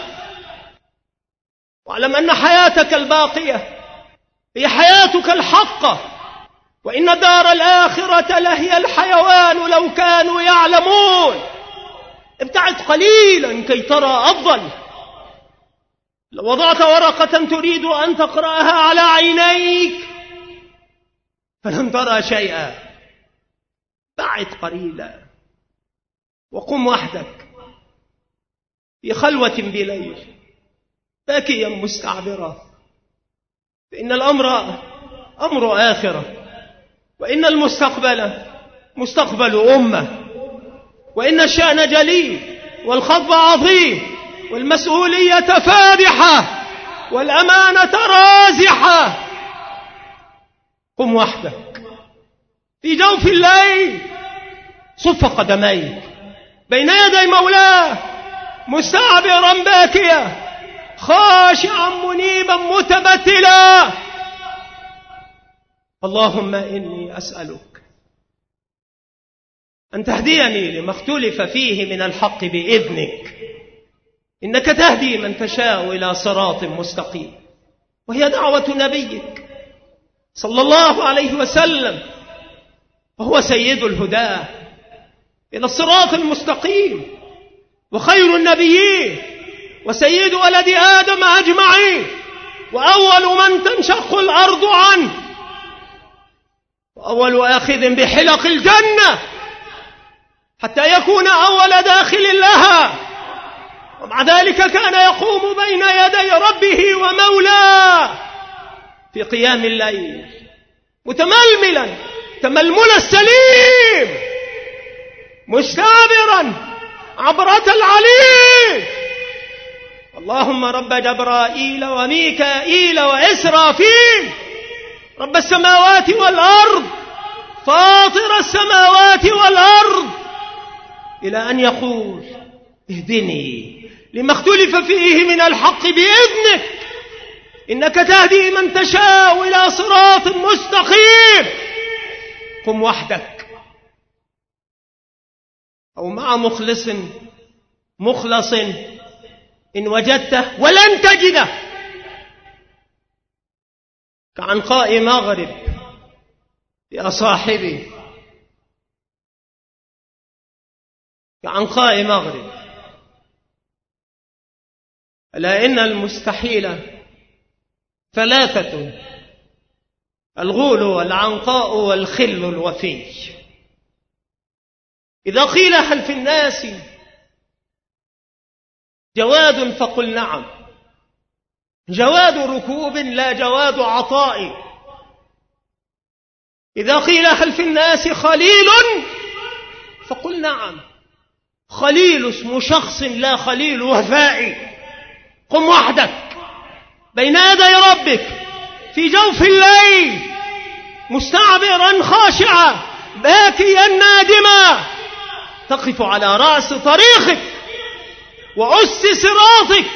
واعلم أن حياتك الباقية هي حياتك الحقة، وإن دار الآخرة لهي الحيوان لو كانوا يعلمون. ابتعد قليلا كي ترى أفضل. لو وضعت ورقة تريد أن تقرأها على عينيك فلن ترى شيئا. بعد قليلا وقم وحدك في خلوة بليل باكيا مستعبرا، فإن الأمر أمر آخرة، وإن المستقبل مستقبل أمة، وإن الشأن جليل والخطب عظيم والمسؤولية فادحة والأمانة رازحة. قم وحدك في جوف الليل، صف قدميك بين يدي مولاه مستعبرا باكيا خاشعا منيبا متبتلا. اللهم إني أسألك أن تهديني لما اختلف فيه من الحق بإذنك، إنك تهدي من تشاء إلى صراط مستقيم، وهي دعوة نبيك صلى الله عليه وسلم، وهو سيد الهدى إلى الصراط المستقيم، وخير النبيين وسيد ولد آدم أجمعين، وأول من تنشق الأرض عنه، وأول آخذ بحلق الجنة حتى يكون أول داخل لها. ومع ذلك كان يقوم بين يدي ربه ومولاه في قيام الليل متململا تململ السليم، مستعبرا عبرة العليم. اللهم رب جبرائيل وميكائيل وإسرافيل، رب السماوات والأرض، فاطر السماوات والأرض، إلى أن يقول اهدني لما اختلف فيه من الحق بإذنك، إنك تهدي من تشاء إلى صراط مستقيم. قم وحدك أو مع مخلص مخلص إن وجدته، ولن تجده كعنقاء مغرب يا صاحبي كعنقاء مغرب. ألا إن المستحيل ثلاثة: الغول والعنقاء والخل الوفي. إذا قيل هل في الناس جواد فقل نعم، جواد ركوب لا جواد عطاء. إذا قيل هل في الناس خليل فقل نعم، خليل اسم شخص لا خليل وفاء. قم وحدك بين يدي ربك في جوف الليل مستعبرا خاشعا باكيا نادما، تقف على رأس طريقك وأس صراطك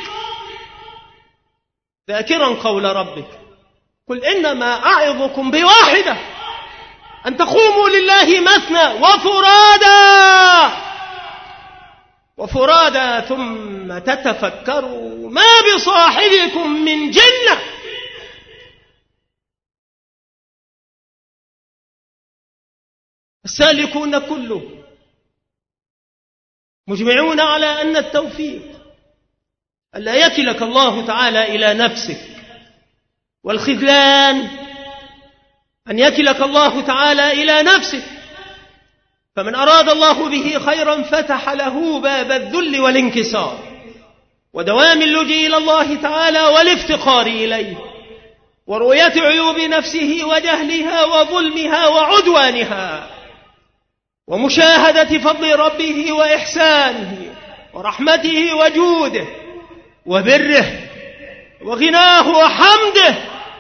ذاكرا قول ربك: قل إنما أعظكم بواحدة أن تقوموا لله مثنى وفرادا وفرادا ثم تتفكروا ما بصاحبكم من جنة. السالكون كله مجمعون على أن التوفيق ألا يكلك الله تعالى إلى نفسك، والخذلان أن يكلك الله تعالى إلى نفسك. فمن أراد الله به خيرا فتح له باب الذل والانكسار ودوام اللجوء إلى الله تعالى والافتقار إليه ورؤية عيوب نفسه وجهلها وظلمها وعدوانها ومشاهدة فضل ربه وإحسانه ورحمته وجوده وبره وغناه وحمده.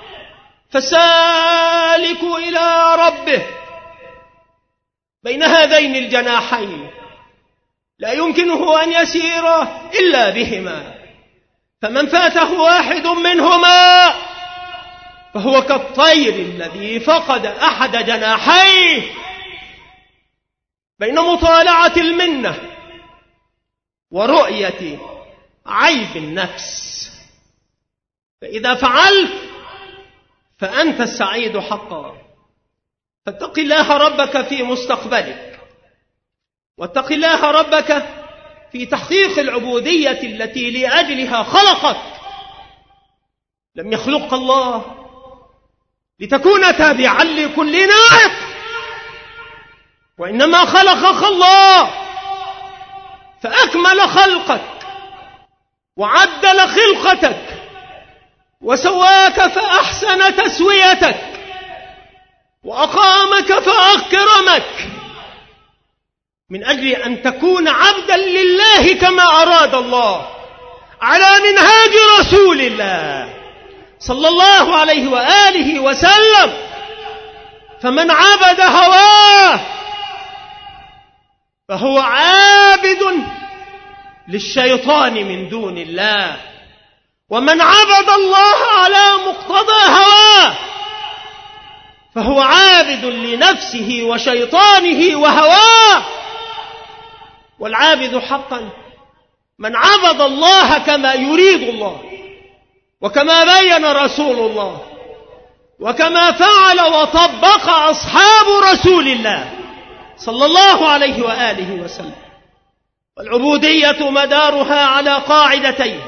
فالسالك إلى ربه بين هذين الجناحين لا يمكنه أن يسير إلا بهما، فمن فاته واحد منهما فهو كالطير الذي فقد أحد جناحيه بين مطالعة المنة ورؤية عيب النفس. فإذا فعلت فأنت السعيد حقا. فاتق الله ربك في مستقبلك، واتق الله ربك في تحقيق العبودية التي لأجلها خلقك. لم يخلق الله لتكون تابعا لكل ناعق، وإنما خلقك الله فأكمل خلقك وعدل خلقتك وسواك فأحسن تسويتك وأقامك فأكرمك من أجل أن تكون عبدا لله كما أراد الله على منهاج رسول الله صلى الله عليه وآله وسلم. فمن عبد هواه فهو عابد للشيطان من دون الله، ومن عبد الله على مقتضى هواه فهو عابد لنفسه وشيطانه وهواه. والعابد حقا من عبد الله كما يريد الله وكما بين رسول الله وكما فعل وطبق أصحاب رسول الله صلى الله عليه وآله وسلم. والعبودية مدارها على قاعدتين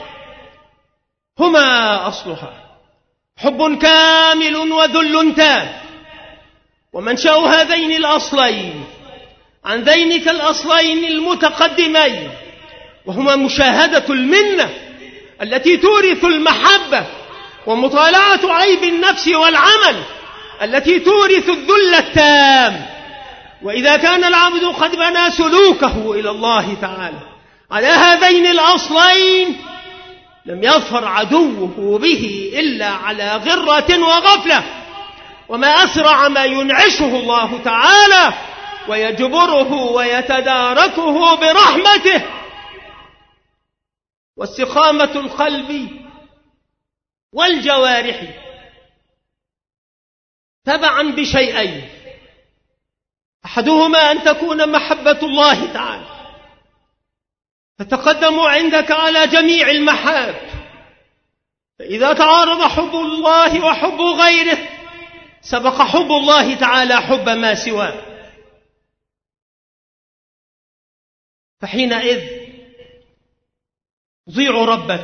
هما أصلها حب كامل وذل تام، ومنشأ هذين الأصلين عن ذينك الأصلين المتقدمين، وهما مشاهدة المنة التي تورث المحبة، ومطالعة عيب النفس والعمل التي تورث الذل التام. وإذا كان العبد قد بنى سلوكه إلى الله تعالى على هذين الأصلين لم يظفر عدوه به إلا على غرة وغفلة، وما أسرع ما ينعشه الله تعالى ويجبره ويتداركه برحمته. واستقامة القلب والجوارح تبعا بشيئين: أحدهما أن تكون محبة الله تعالى فتقدم عندك على جميع المحاب، فإذا تعارض حب الله وحب غيره سبق حب الله تعالى حب ما سواه. فحينئذ تطيع ربك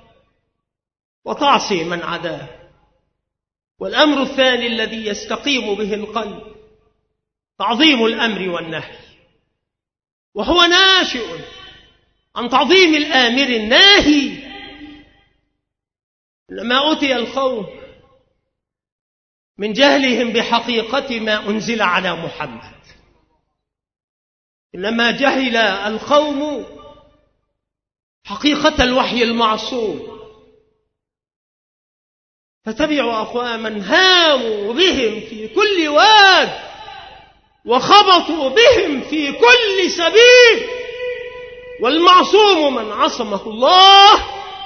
وتعصي من عداه. والأمر الثاني الذي يستقيم به القلب تعظيم الأمر والنهي، وهو ناشئ عن تعظيم الآمر الناهي. لما أتي القوم من جهلهم بحقيقة ما أنزل على محمد، لما جهل القوم حقيقة الوحي المعصوم فتبعوا أقواما هاموا بهم في كل واد وخبطوا بهم في كل سبيل، والمعصوم من عصمه الله.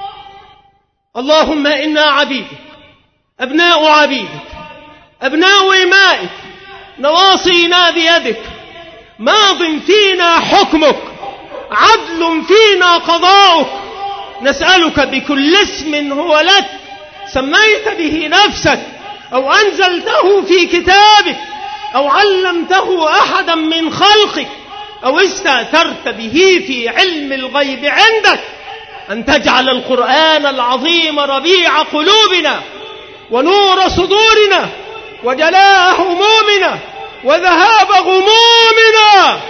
اللهم إنا عبيدك أبناء عبيدك أبناء إمائك نواصينا بيدك، ماض فينا حكمك، عدل فينا قضاؤك. نسألك بكل اسم هو لك سميت به نفسك أو أنزلته في كتابك أو علمته أحدا من خلقك أو استأثرت به في علم الغيب عندك، أن تجعل القرآن العظيم ربيع قلوبنا ونور صدورنا وجلاء همومنا وذهاب غمومنا.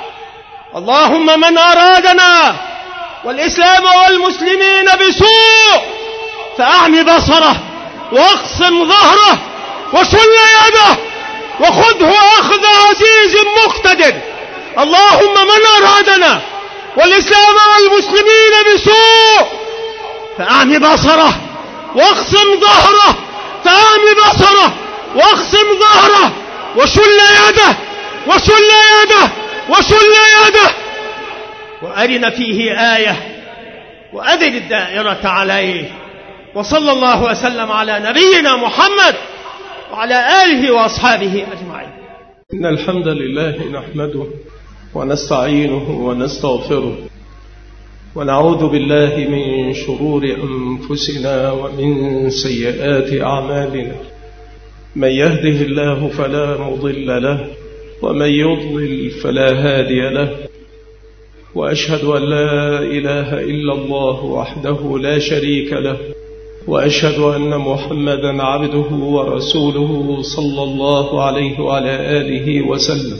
اللهم من أرادنا والإسلام والمسلمين بسوء فأعمي بصره واقسم ظهره وشل يده وخذه أخذ عزيز مقتدر. اللهم من أرادنا والإسلام والمسلمين بسوء فأعمي بصره واقسم ظهره فأعمي بصره واقسم ظهره وشل يده وشل يده وشل يده وأرنا فيه آية وأذل الدائرة عليه. وصلى الله وسلم على نبينا محمد وعلى آله وأصحابه أجمعين. إن الحمد لله نحمده ونستعينه ونستغفره ونعوذ بالله من شرور أنفسنا ومن سيئات أعمالنا. من يهده الله فلا مضل له ومن يضلل فلا هادي له، وأشهد أن لا إله إلا الله وحده لا شريك له، وأشهد أن محمدا عبده ورسوله صلى الله عليه وعلى آله وسلم.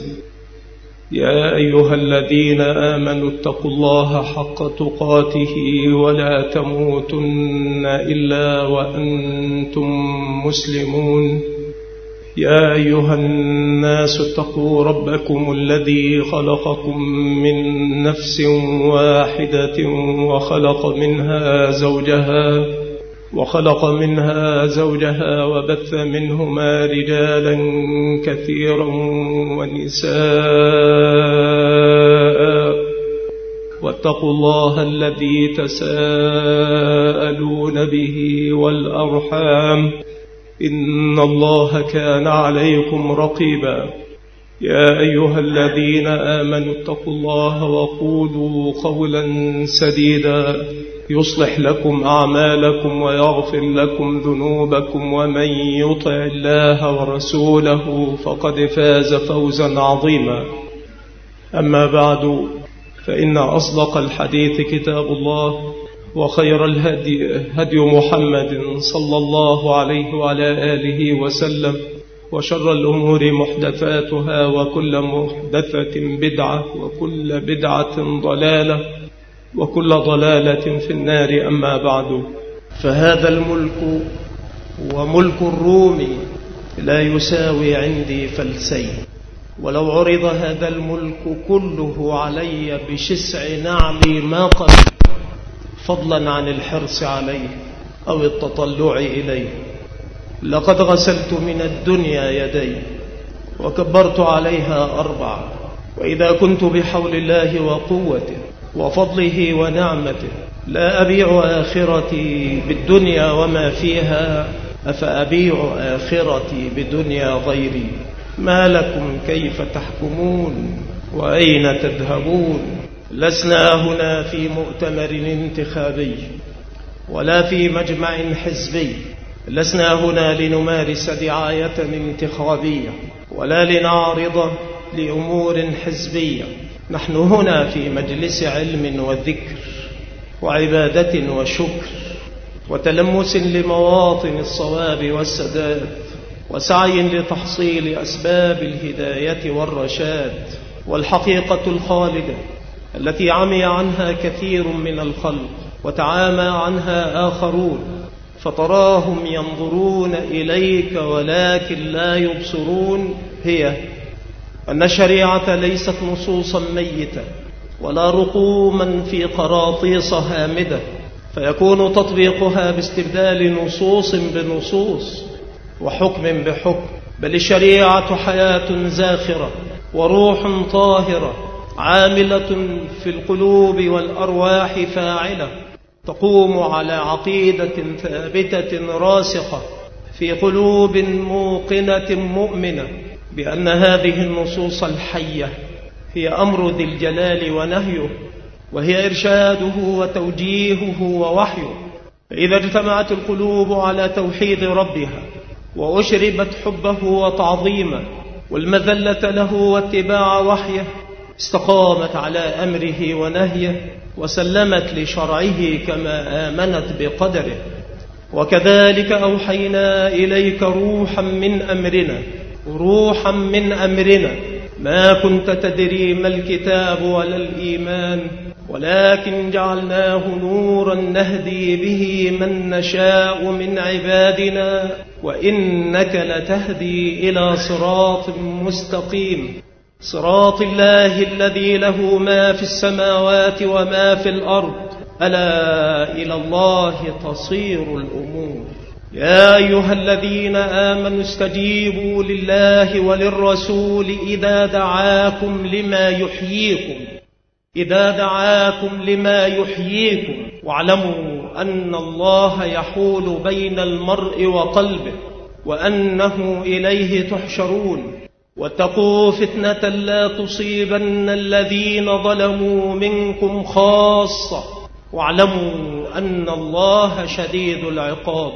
يا أيها الذين آمنوا اتقوا الله حق تقاته ولا تموتن إلا وأنتم مسلمون. يا أيها الناس اتقوا ربكم الذي خلقكم من نفس واحدة وخلق منها زوجها وخلق منها زوجها وبث منهما رجالا كثيرا ونساء، واتقوا الله الذي تساءلون به والأرحام إن الله كان عليكم رقيبا. يا أيها الذين آمنوا اتقوا الله وقولوا قولا سديدا يصلح لكم أعمالكم ويغفر لكم ذنوبكم، ومن يطع الله ورسوله فقد فاز فوزا عظيما. أما بعد، فإن أصدق الحديث كتاب الله، وخير الهدي هدي محمد صلى الله عليه وعلى آله وسلم، وشر الأمور محدثاتها وكل محدثة بدعة وكل بدعة ضلالة وكل ضلالة في النار. أما بعد، فهذا الملك وملك الروم لا يساوي عندي فلسين، ولو عرض هذا الملك كله علي بشسع نعلي ما قل، فضلا عن الحرص عليه أو التطلع إليه. لقد غسلت من الدنيا يدي وكبرت عليها أربع، وإذا كنت بحول الله وقوته وفضله ونعمته لا أبيع آخرتي بالدنيا وما فيها، أفأبيع آخرتي بدنيا غيري؟ ما لكم كيف تحكمون وأين تذهبون؟ لسنا هنا في مؤتمر انتخابي ولا في مجمع حزبي، لسنا هنا لنمارس دعاية انتخابية ولا لنعرض لأمور حزبية، نحن هنا في مجلس علم وذكر وعبادة وشكر وتلمس لمواطن الصواب والسداد وسعي لتحصيل أسباب الهداية والرشاد، والحقيقة الخالدة التي عمي عنها كثير من الخلق وتعامى عنها آخرون، فتراهم ينظرون إليك ولكن لا يبصرون، هي أن الشريعة ليست نصوصا ميتة ولا رقوما في قراطيس هامدة فيكون تطبيقها باستبدال نصوص بنصوص وحكم بحكم، بل الشريعة حياة زاخرة وروح طاهرة عاملة في القلوب والأرواح فاعلة، تقوم على عقيدة ثابتة راسخة في قلوب موقنة مؤمنة بأن هذه النصوص الحية هي أمر ذي الجلال ونهيه، وهي إرشاده وتوجيهه ووحيه. فإذا اجتمعت القلوب على توحيد ربها وأشربت حبه وتعظيمه والمذلة له واتباع وحيه، استقامت على أمره ونهيه وسلمت لشرعه كما آمنت بقدره. وكذلك أوحينا إليك روحا من أمرنا روحا من أمرنا ما كنت تدري ما الكتاب ولا الإيمان ولكن جعلناه نورا نهدي به من نشاء من عبادنا وإنك لتهدي إلى صراط مستقيم، صراط الله الذي له ما في السماوات وما في الأرض، ألا إلى الله تصير الأمور. يا أيها الذين آمنوا استجيبوا لله وللرسول إذا دعاكم لما يحييكم إذا دعاكم لما يحييكم واعلموا أن الله يحول بين المرء وقلبه وأنه إليه تحشرون، واتقوا فتنة لا تصيبن الذين ظلموا منكم خاصة واعلموا أن الله شديد العقاب.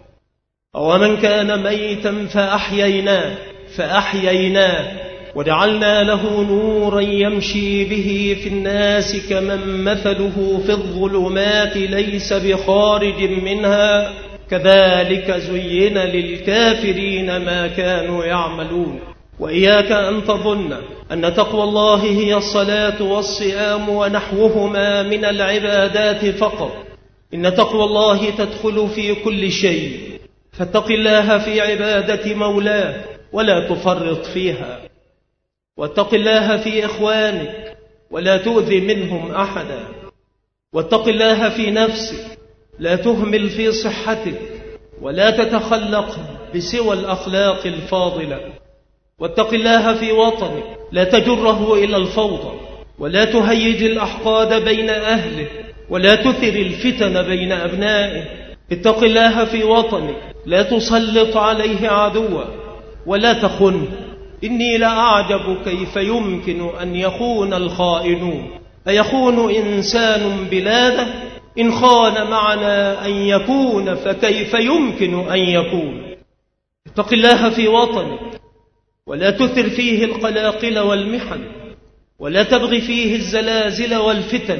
ومن كان ميتا فأحييناه فأحييناه وجعلنا له نورا يمشي به في الناس كمن مثله في الظلمات ليس بخارج منها كذلك زين للكافرين ما كانوا يعملون. وإياك أن تظن أن تقوى الله هي الصلاة والصيام ونحوهما من العبادات فقط، إن تقوى الله تدخل في كل شيء، فاتق الله في عبادة مولاه ولا تفرط فيها، واتق الله في إخوانك ولا تؤذي منهم أحدا، واتق الله في نفسك لا تهمل في صحتك ولا تتخلق بسوى الأخلاق الفاضلة، واتق الله في وطنك لا تجره إلى الفوضى ولا تهيج الأحقاد بين أهله ولا تثر الفتن بين أبنائه، اتق الله في وطنك لا تسلط عليه عدوا ولا تخن. إني لأعجب كيف يمكن أن يخون الخائنون، أيخون إنسان بلاده؟ إن خان معنا أن يكون فكيف يمكن أن يكون. اتق الله في وطنك ولا تثر فيه القلاقل والمحن ولا تبغي فيه الزلازل والفتن،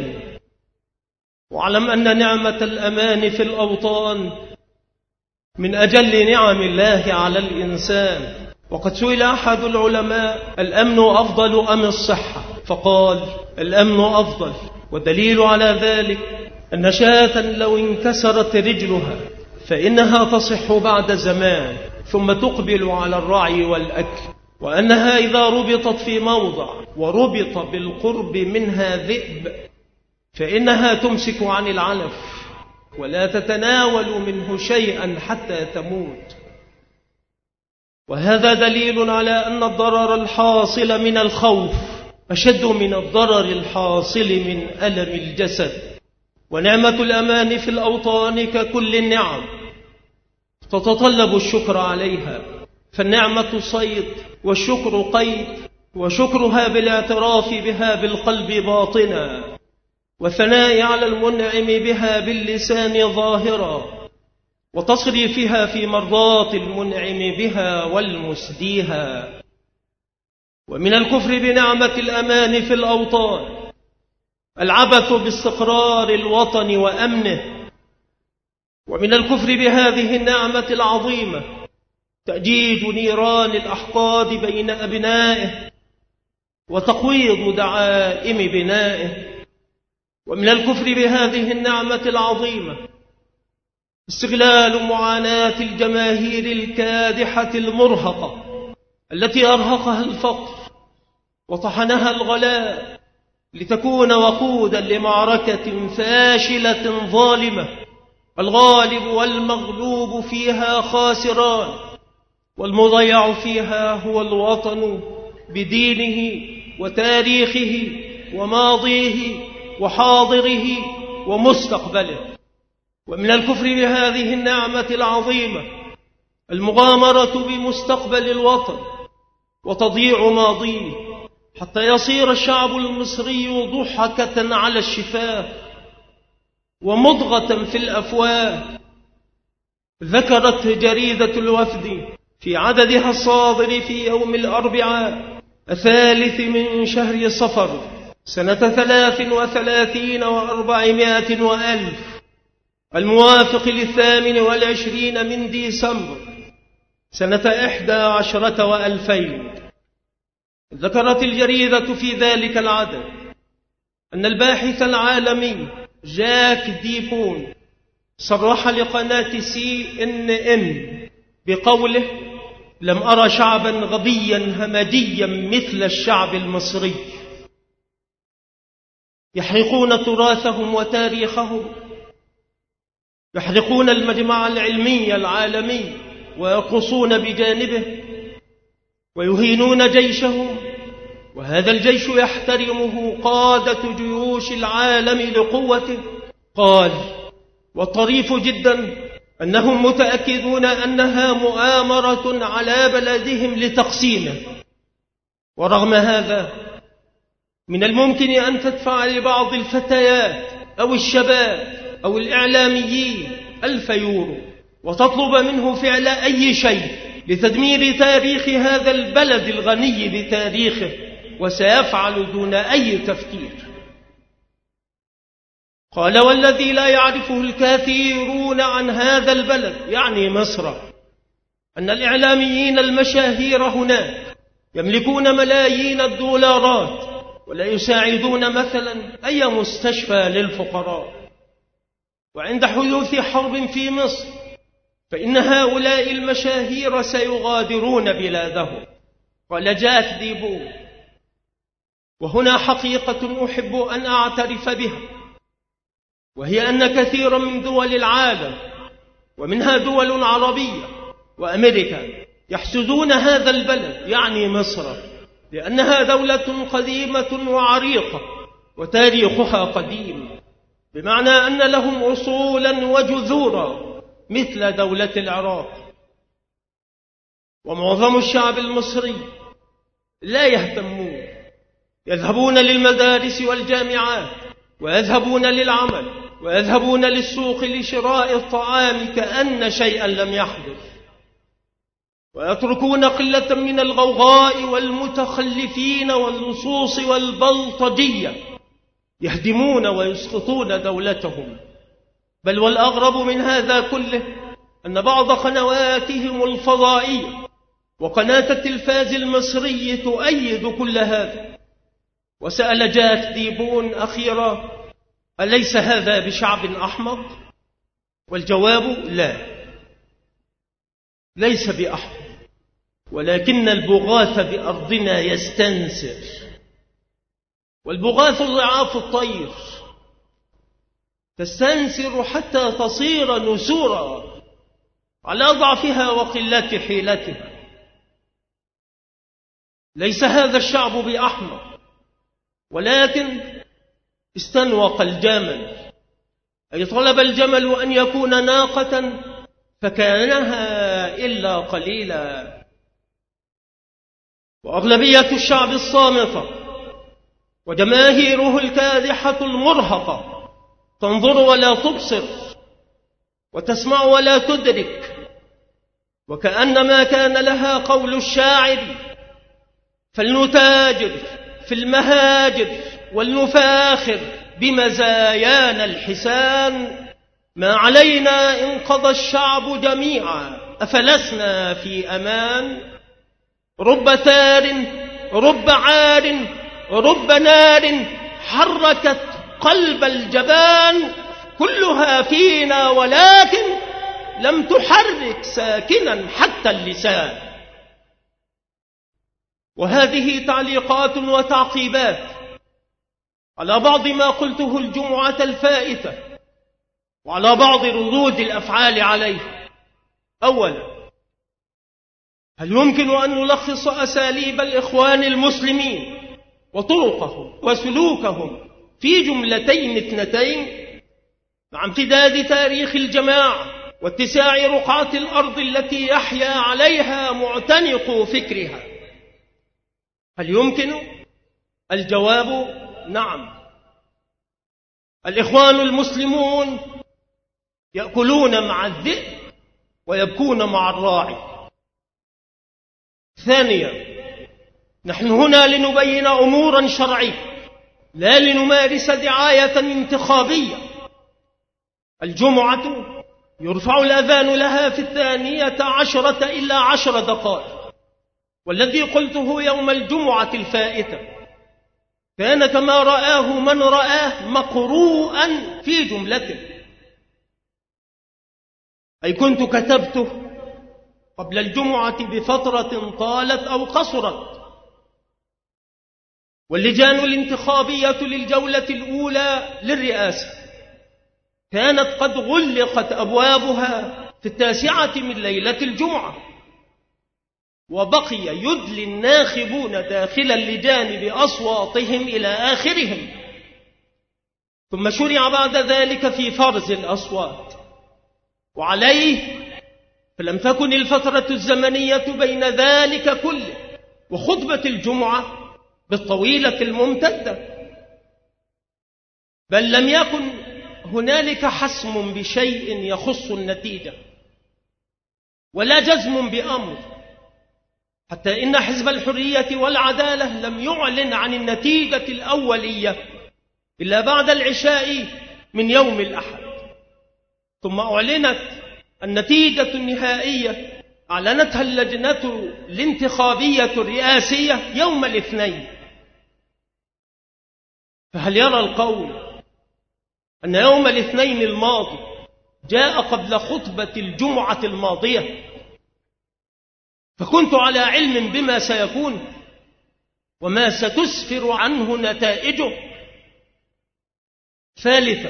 واعلم أن نعمة الأمان في الأوطان من أجل نعم الله على الإنسان. وقد سئل أحد العلماء: الأمن أفضل أم الصحة؟ فقال: الأمن أفضل، والدليل على ذلك أن شاة لو انكسرت رجلها فإنها تصح بعد زمان ثم تقبل على الرعي والأكل، وأنها إذا ربطت في موضع وربط بالقرب منها ذئب فإنها تمسك عن العلف ولا تتناول منه شيئا حتى تموت. وهذا دليل على أن الضرر الحاصل من الخوف أشد من الضرر الحاصل من ألم الجسد. ونعمة الأمان في الأوطان ككل النعم تتطلب الشكر عليها، فالنعمة صيد والشكر قيد، وشكرها بالاعتراف بها بالقلب باطنا، والثناء على المنعم بها باللسان ظاهرا، وتصريفها في مرضاة المنعم بها والمسديها. ومن الكفر بنعمة الأمان في الأوطان العبث باستقرار الوطن وأمنه، ومن الكفر بهذه النعمة العظيمة تأجيج نيران الأحقاد بين أبنائه وتقويض دعائم بنائه، ومن الكفر بهذه النعمة العظيمة استغلال معاناة الجماهير الكادحة المرهقة التي أرهقها الفقر وطحنها الغلاء لتكون وقودا لمعركة فاشلة ظالمة الغالب والمغلوب فيها خاسران، والمضيع فيها هو الوطن بدينه وتاريخه وماضيه وحاضره ومستقبله. ومن الكفر بهذه النعمة العظيمة المغامرة بمستقبل الوطن وتضييع ماضيه حتى يصير الشعب المصري ضحكة على الشفاه ومضغة في الأفواه. ذكرت جريدة الوفد في عددها الصادر في يوم الأربعاء الثالث من شهر صفر سنة ثلاث وثلاثين وأربعمائة وألف الموافق للثامن والعشرين من ديسمبر سنة إحدى عشرة وألفين. ذكرت الجريدة في ذلك العدد أن الباحث العالمي جاك ديبون صرح لقناة سي إن إن بقوله: لم أرى شعبا غبيا همجيا مثل الشعب المصري، يحرقون تراثهم وتاريخهم، يحرقون المجمع العلمي العالمي ويقصون بجانبه، ويهينون جيشهم، وهذا الجيش يحترمه قادة جيوش العالم لقوته. قال: والطريف جدا أنهم متأكدون أنها مؤامرة على بلدهم لتقسيمه، ورغم هذا من الممكن أن تدفع لبعض الفتيات أو الشباب أو الإعلاميين ألف يورو وتطلب منه فعل أي شيء لتدمير تاريخ هذا البلد الغني بتاريخه، وسيفعل دون أي تفكير. قال: والذي لا يعرفه الكثيرون عن هذا البلد يعني مصر أن الإعلاميين المشاهير هناك يملكون ملايين الدولارات ولا يساعدون مثلا أي مستشفى للفقراء، وعند حدوث حرب في مصر فإن هؤلاء المشاهير سيغادرون بلادهم. قال جاك ديبون: وهنا حقيقة أحب أن أعترف بها، وهي أن كثيرا من دول العالم ومنها دول عربية وأمريكا يحسدون هذا البلد يعني مصر، لأنها دولة قديمة وعريقة وتاريخها قديم، بمعنى أن لهم أصولا وجذورا مثل دولة العراق. ومعظم الشعب المصري لا يهتمون، يذهبون للمدارس والجامعات ويذهبون للعمل ويذهبون للسوق لشراء الطعام كأن شيئا لم يحدث، ويتركون قلة من الغوغاء والمتخلفين واللصوص والبلطجية يهدمون ويسقطون دولتهم. بل والأغرب من هذا كله أن بعض قنواتهم الفضائية وقناة التلفاز المصري تؤيد كل هذا. وسأل جاك ديبون أخيرا: أليس هذا بشعب أحمق؟ والجواب: لا، ليس بأحمق، ولكن البغاث بأرضنا يستنسر، والبغاث ضعاف الطير تستنسر حتى تصير نسورا على ضعفها وقلة حيلتها. ليس هذا الشعب بأحمق، ولكن استنوق الجمل، أي طلب الجمل أن يكون ناقة فكانها إلا قليلا. وأغلبية الشعب الصامتة وجماهيره الكادحة المرهقة تنظر ولا تبصر وتسمع ولا تدرك، وكأنما كان لها قول الشاعر: فلنتاجر في المهاجر ولنفاخر بمزايانا الحسان. ما علينا إن قضى الشعب جميعا أفلسنا في أمان. رب ثار رب عار رب نار حركت قلب الجبان، كلها فينا ولكن لم تحرك ساكنا حتى اللسان. وهذه تعليقات وتعقيبات على بعض ما قلته الجمعة الفائتة وعلى بعض ردود الأفعال عليه. أولا، هل يمكن أن نلخص أساليب الإخوان المسلمين وطرقهم وسلوكهم في جملتين اثنتين مع امتداد تاريخ الجماعة واتساع رقعة الأرض التي يحيا عليها معتنق فكرها؟ هل يمكن؟ الجواب نعم. الإخوان المسلمون يأكلون مع الذئب ويبكون مع الراعي. ثانيا، نحن هنا لنبين أمورا شرعية لا لنمارس دعاية انتخابية. الجمعة يرفع الأذان لها في الثانية عشرة إلا عشر دقائق، والذي قلته يوم الجمعة الفائتة كان كما رآه من رآه مقروءا في جملته، أي كنت كتبته قبل الجمعة بفترة طالت أو قصرت. واللجان الانتخابية للجولة الأولى للرئاسة كانت قد غلقت أبوابها في التاسعة من ليلة الجمعة، وبقي يدلي الناخبون داخل اللجان بأصواتهم إلى آخرهم، ثم شرع بعد ذلك في فرز الأصوات. وعليه فلم تكن الفترة الزمنية بين ذلك كله وخطبة الجمعة بالطويلة الممتدة، بل لم يكن هنالك حسم بشيء يخص النتيجة ولا جزم بأمر، حتى إن حزب الحرية والعدالة لم يعلن عن النتيجة الأولية إلا بعد العشاء من يوم الأحد، ثم أعلنت النتيجة النهائية أعلنتها اللجنة الانتخابية الرئاسية يوم الاثنين. فهل يرى القول أن يوم الاثنين الماضي جاء قبل خطبة الجمعة الماضية فكنت على علم بما سيكون وما ستسفر عنه نتائجه؟ ثالثا،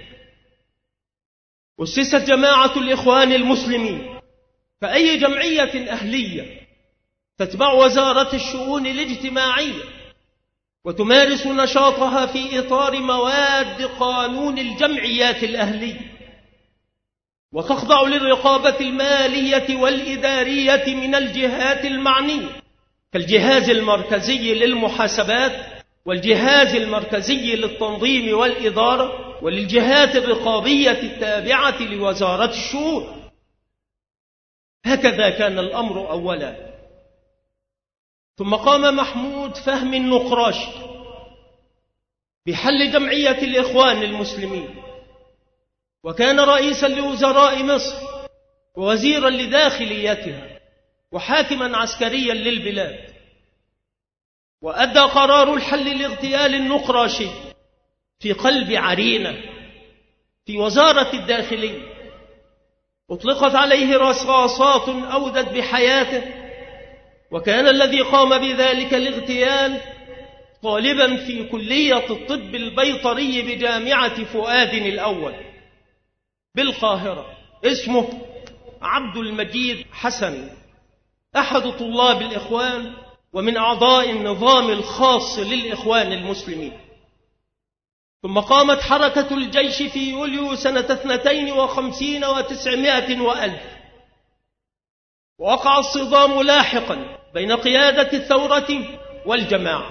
أسست جماعة الإخوان المسلمين فأي جمعية أهلية تتبع وزارة الشؤون الاجتماعية وتمارس نشاطها في إطار مواد قانون الجمعيات الأهلية وتخضع للرقابة المالية والإدارية من الجهات المعنية كالجهاز المركزي للمحاسبات والجهاز المركزي للتنظيم والإدارة وللجهات الرقابية التابعة لوزارة الشؤون. هكذا كان الأمر أولا. ثم قام محمود فهمي النقراشي بحل جمعية الإخوان المسلمين، وكان رئيسا لوزراء مصر ووزيرا لداخليتها وحاكما عسكريا للبلاد. وأدى قرار الحل لاغتيال النقراشي في قلب عرينة في وزارة الداخلية، أطلقت عليه رصاصات أودت بحياته، وكان الذي قام بذلك الاغتيال طالبا في كلية الطب البيطري بجامعة فؤاد الأول بالقاهرة، اسمه عبد المجيد حسن، أحد طلاب الإخوان ومن أعضاء النظام الخاص للإخوان المسلمين. ثم قامت حركة الجيش في يوليو سنة اثنتين وخمسين وتسعمائة وألف، ووقع الصدام لاحقا بين قيادة الثورة والجماعة،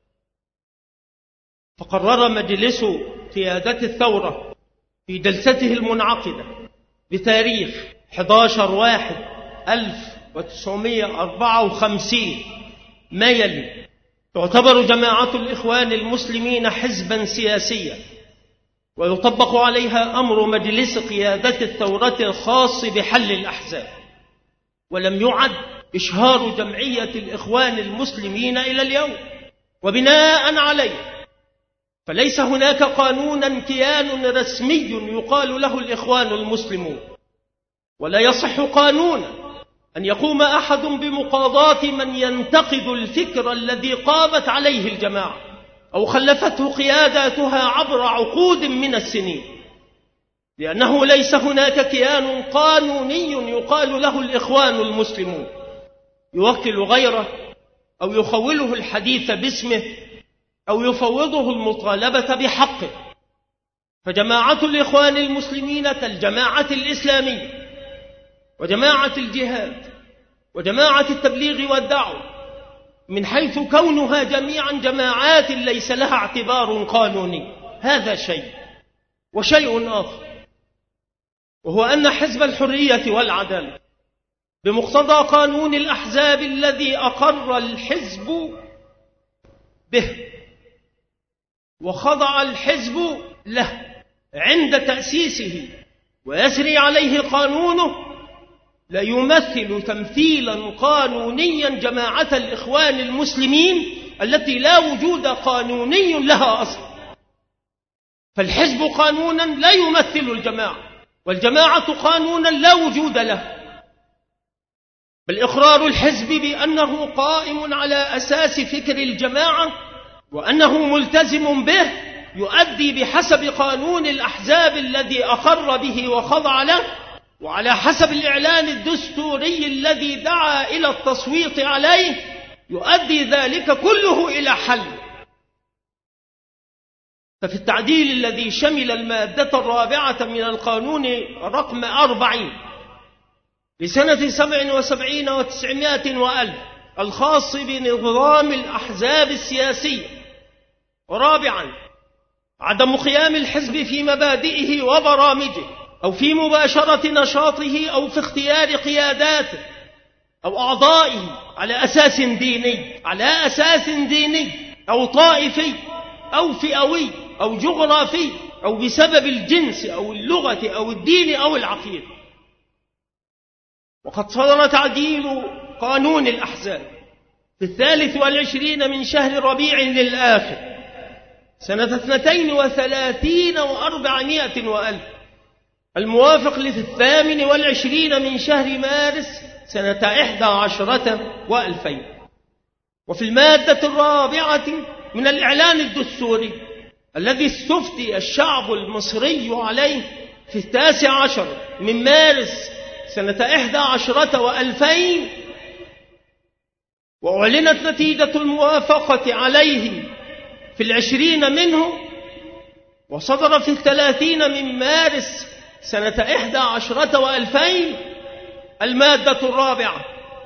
فقرر مجلس قيادة الثورة في جلسته المنعقدة بتاريخ أحد عشر واحد ألف وتسعمائة وأربعة وخمسين ما يلي: تعتبر جماعة الإخوان المسلمين حزبا سياسيا، ويطبق عليها أمر مجلس قيادة الثورة الخاص بحل الأحزاب، ولم يعد إشهار جمعية الإخوان المسلمين إلى اليوم. وبناء عليه فليس هناك قانونا كيان رسمي يقال له الإخوان المسلمون، ولا يصح قانونا أن يقوم أحد بمقاضاة من ينتقد الفكر الذي قامت عليه الجماعة أو خلفته قياداتها عبر عقود من السنين، لأنه ليس هناك كيان قانوني يقال له الإخوان المسلمون يوكل غيره أو يخوله الحديث باسمه أو يفوضه المطالبة بحقه. فجماعة الإخوان المسلمين كالجماعة الإسلامية وجماعة الجهاد وجماعة التبليغ والدعوة، من حيث كونها جميعا جماعات ليس لها اعتبار قانوني، هذا شيء. وشيء آخر، وهو أن حزب الحرية والعدالة بمقتضى قانون الأحزاب الذي أقر الحزب به وخضع الحزب له عند تأسيسه ويسري عليه قانونه، لا يمثل تمثيلا قانونيا جماعة الإخوان المسلمين التي لا وجود قانوني لها أصلا. فالحزب قانونا لا يمثل الجماعة، والجماعة قانونا لا وجود له، بل إقرار الحزب بأنه قائم على أساس فكر الجماعة وأنه ملتزم به يؤدي بحسب قانون الأحزاب الذي أقر به وخضع له، وعلى حسب الإعلان الدستوري الذي دعا إلى التصويت عليه، يؤدي ذلك كله إلى حل. ففي التعديل الذي شمل المادة الرابعة من القانون رقم أربعين لسنة سبع وسبعين وتسعمائة وألف الخاص بنظام الأحزاب السياسية، ورابعا عدم قيام الحزب في مبادئه وبرامجه أو في مباشرة نشاطه أو في اختيار قياداته أو أعضائه على أساس ديني على أساس ديني أو طائفي أو فئوي أو جغرافي أو بسبب الجنس أو اللغة أو الدين أو العقيدة. وقد صدر تعديل قانون الأحزاب في الثالث والعشرين من شهر ربيع للآخر سنة اثنتين وثلاثين وأربعمائة وألف، الموافق للثامن والعشرين من شهر مارس سنة إحدى عشرة وألفين. وفي المادة الرابعة من الإعلان الدستوري الذي استفتي الشعب المصري عليه في التاسع عشر من مارس سنة إحدى عشرة وألفين، وأعلنت نتيجة الموافقة عليه في العشرين منه، وصدر في الثلاثين من مارس سنة إحدى عشرة وألفين المادة الرابعة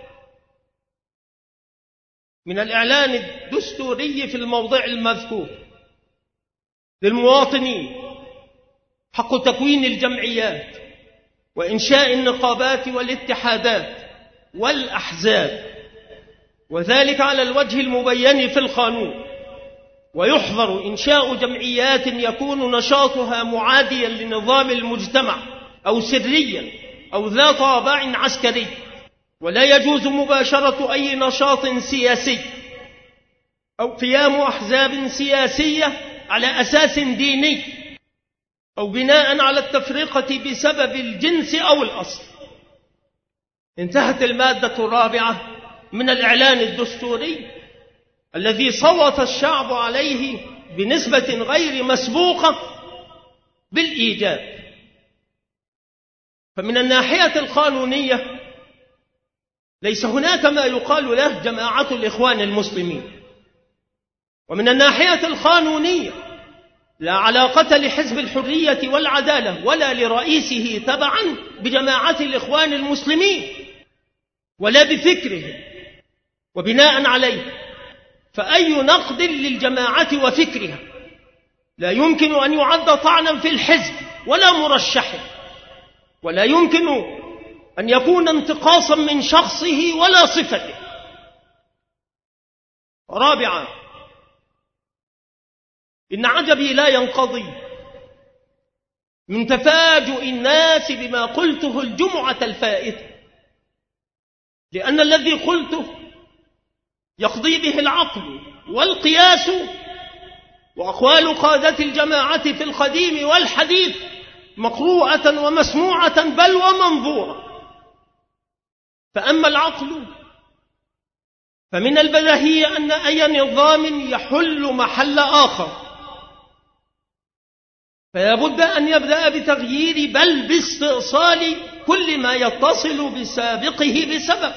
من الإعلان الدستوري في الموضع المذكور: للمواطنين حق تكوين الجمعيات وإنشاء النقابات والاتحادات والأحزاب، وذلك على الوجه المبين في القانون، ويحظر إنشاء جمعيات يكون نشاطها معاديا لنظام المجتمع أو سريا أو ذا طابع عسكري، ولا يجوز مباشرة أي نشاط سياسي أو قيام أحزاب سياسية على أساس ديني أو بناء على التفرقة بسبب الجنس أو الأصل. انتهت المادة الرابعة من الإعلان الدستوري الذي صوت الشعب عليه بنسبة غير مسبوقة بالإيجاب. فمن الناحية القانونية ليس هناك ما يقال له جماعة الإخوان المسلمين، ومن الناحية القانونية لا علاقة لحزب الحرية والعدالة ولا لرئيسه تبعا بجماعة الإخوان المسلمين ولا بفكره. وبناء عليه فأي نقد للجماعة وفكرها لا يمكن أن يعد طعنا في الحزب ولا مرشحه، ولا يمكن أن يكون انتقاصا من شخصه ولا صفته. رابعا، إن عجبي لا ينقضي من تفاجؤ الناس بما قلته الجمعة الفائتة، لأن الذي قلته يقضي به العقل والقياس وأقوال قادة الجماعة في القديم والحديث مقروءة ومسموعة بل ومنظورة. فأما العقل فمن البديهي أن أي نظام يحل محل آخر فلا بد أن يبدأ بتغيير بل باستئصال كل ما يتصل بسابقه بسبب،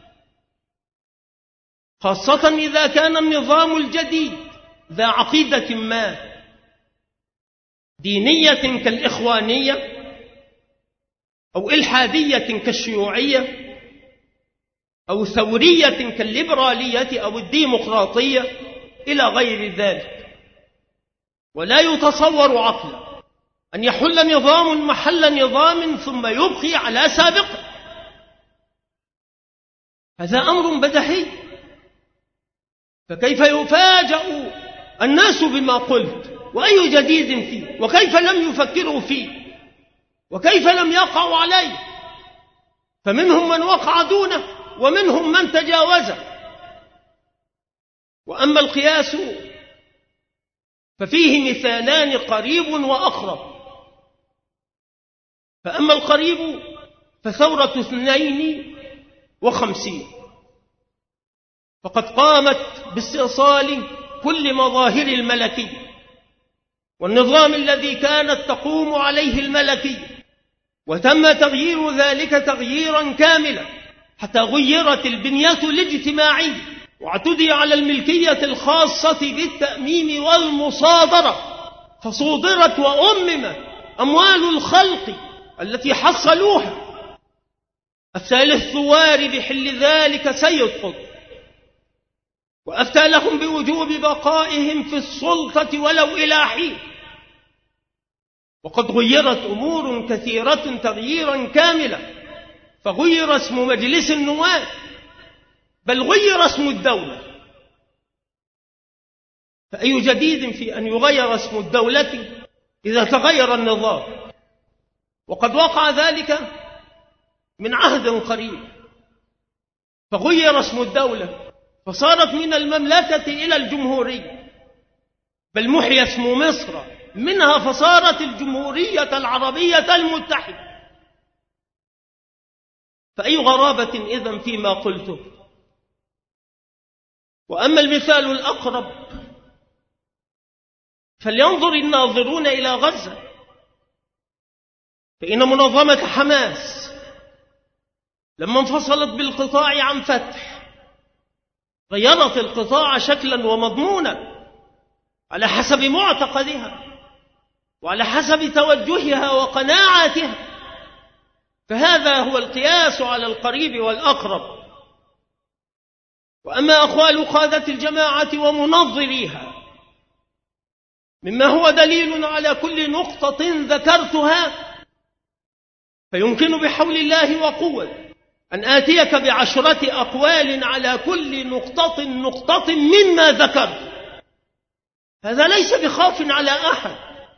خاصة إذا كان النظام الجديد ذا عقيدة ما دينية كالإخوانية أو إلحادية كالشيوعية أو ثورية كالليبرالية أو الديمقراطية إلى غير ذلك. ولا يتصور عقلا أن يحل نظام محل نظام ثم يبقي على سابقه، هذا أمر بديهي. فكيف يفاجأ الناس بما قلت وأي جديد فيه، وكيف لم يفكروا فيه، وكيف لم يقعوا عليه؟ فمنهم من وقع دونه ومنهم من تجاوزه. وأما القياس ففيه مثالان قريب وأقرب. فأما القريب فثورة اثنين وخمسين، فقد قامت باستئصال كل مظاهر الملكية والنظام الذي كانت تقوم عليه الملكية، وتم تغيير ذلك تغييرا كاملا حتى غيرت البنية الاجتماعية واعتدي على الملكية الخاصة بالتأميم والمصادرة، فصودرت وأممت أموال الخلق التي حصلوها. أفتى للثوار بحل ذلك سيد قطب، وأفتى لهم بوجوب بقائهم في السلطة ولو إلى حين. وقد غيرت أمور كثيرة تغييرا كاملا، فغير اسم مجلس النواب بل غير اسم الدولة. فأي جديد في أن يغير اسم الدولة إذا تغير النظام؟ وقد وقع ذلك من عهد قريب، فغير اسم الدولة فصارت من المملكة إلى الجمهورية، بل محي اسم مصر منها فصارت الجمهورية العربية المتحدة. فأي غرابة إذن فيما قلته؟ وأما المثال الأقرب فلينظر الناظرون إلى غزة، فإن منظمة حماس لما انفصلت بالقطاع عن فتح غيرت القطاع شكلا ومضمونا على حسب معتقدها وعلى حسب توجهها وقناعاتها. فهذا هو القياس على القريب والأقرب. وأما أقوال قادة الجماعة ومنظريها مما هو دليل على كل نقطة ذكرتها، فيمكن بحول الله وقوة أن آتيك بعشرة أقوال على كل نقطة نقطة مما ذكرت. هذا ليس بخاف على أحد،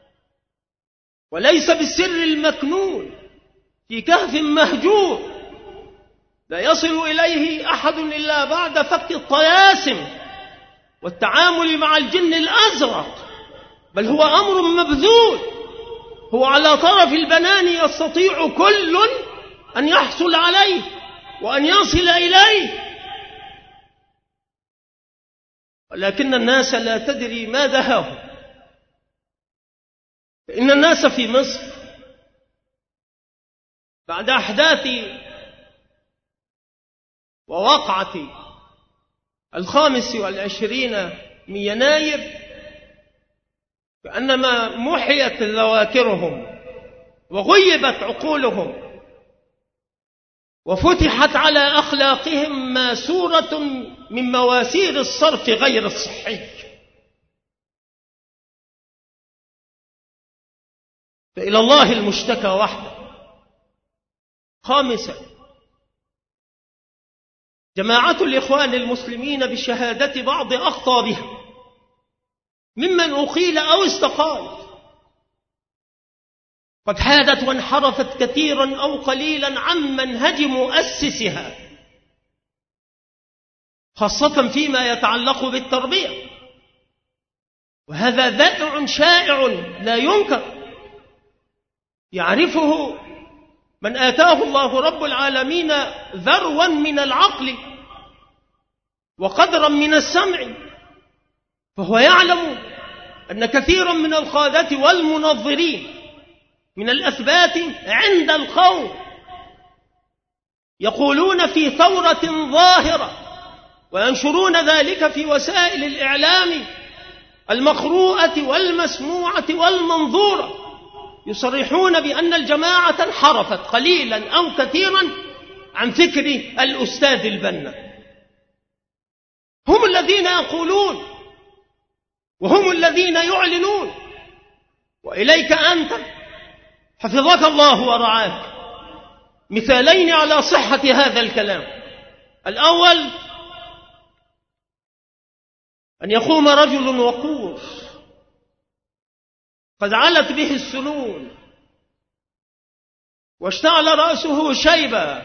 وليس بالسر المكنون في كهف مهجور لا يصل إليه أحد إلا بعد فك الطياسم والتعامل مع الجن الأزرق، بل هو أمر مبذول، هو على طرف البنان يستطيع كل أن يحصل عليه وأن يصل إليه، ولكن الناس لا تدري ما دهاهم. فإن الناس في مصر بعد أحداث ووقعة الخامس والعشرين من يناير كأنما محيت ذواكرهم وغيبت عقولهم وفتحت على أخلاقهم ماسورة من مواسير الصرف غير الصحي. فإلى الله المشتكى وحده. خامسا، جماعة الإخوان المسلمين بشهادة بعض أخطابها ممن أقيل أو استقال قد حادت وانحرفت كثيرا أو قليلا عن منهج مؤسسها، خاصة فيما يتعلق بالتربية، وهذا ذائع شائع لا ينكر، يعرفه من آتاه الله رب العالمين ذروا من العقل وقدرا من السمع، فهو يعلم أن كثيرا من القادة والمنظرين من الأثبات عند القوم يقولون في ثورة ظاهرة وينشرون ذلك في وسائل الإعلام المقروءة والمسموعة والمنظورة، يصرحون بأن الجماعة انحرفت قليلا أو كثيرا عن فكر الأستاذ البنا. هم الذين يقولون وهم الذين يعلنون، وإليك أنت حفظك الله ورعاك مثالين على صحة هذا الكلام. الأول أن يقوم رجل وقور قد علت به السنون واشتعل رأسه شيبا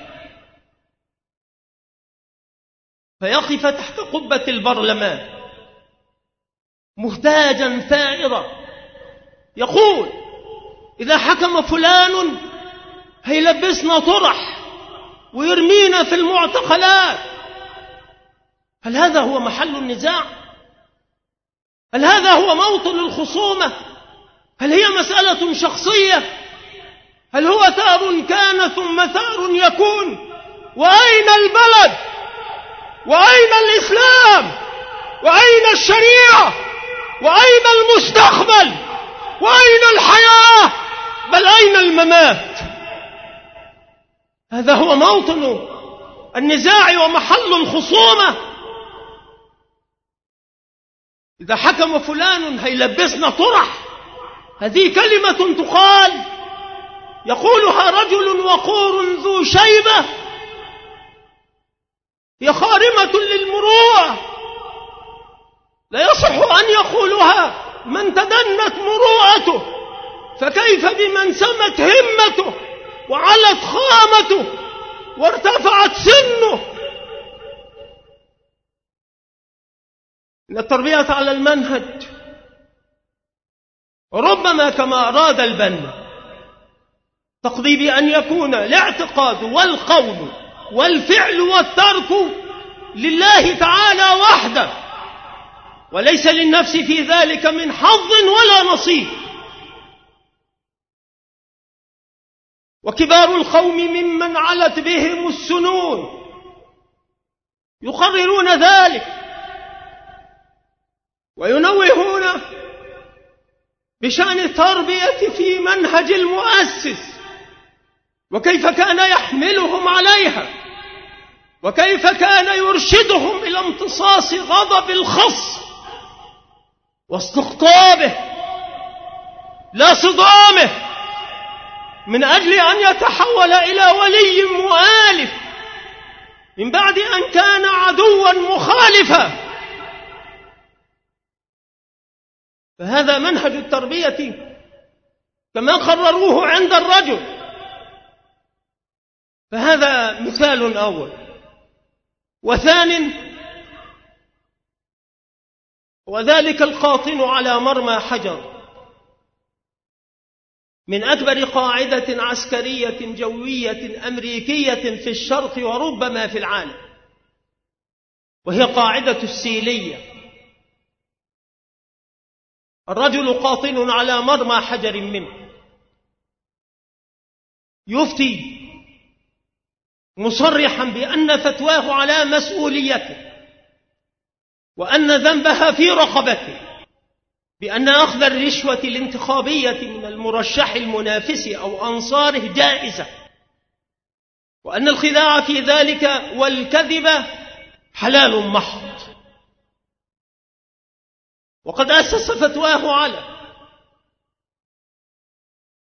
فيقف تحت قبة البرلمان مهتاجا ثائرا يقول: إذا حكم فلان هيلبسنا طرح ويرمينا في المعتقلات. هل هذا هو محل النزاع؟ هل هذا هو موطن الخصومة؟ هل هي مسألة شخصية؟ هل هو ثار كان ثم ثار يكون؟ وأين البلد؟ وأين الإسلام؟ وأين الشريعة؟ وأين المستقبل؟ وأين الحياة؟ بل أين الممات؟ هذا هو موطن النزاع ومحل الخصومة. إذا حكم فلان هيلبسنا طرح، هذه كلمة تقال يقولها رجل وقور ذو شيبة، هي خارمة للمروءة، لا يصح أن يقولها من تدنت مروءته، فكيف بمن سمت همته وعلت خامته وارتفعت سنه. إن التربية على المنهج ربما كما أراد البنا تقضي بأن يكون الاعتقاد والقول والفعل والترك لله تعالى وحده، وليس للنفس في ذلك من حظ ولا نصيب. وكبار القوم ممن علت بهم السنون يقررون ذلك وينوهون بشأن التربية في منهج المؤسس، وكيف كان يحملهم عليها، وكيف كان يرشدهم إلى امتصاص غضب الخص واستقطابه لا صدامه، من أجل أن يتحول إلى ولي مؤالف من بعد أن كان عدوا مخالفا. فهذا منهج التربية كما قرروه عند الرجل. فهذا مثال أول. وثان، وذلك القاطن على مرمى حجر من أكبر قاعدة عسكرية جوية أمريكية في الشرق وربما في العالم، وهي قاعدة السيلية. الرجل قاطن على مرمى حجر منه يفتي مصرحا بأن فتواه على مسؤوليته، وأن ذنبها في رقبته، بأن أخذ الرشوة الانتخابية من المرشح المنافس أو أنصاره جائزة، وأن الخداع في ذلك والكذب حلال محض. وقد أسس فتواه على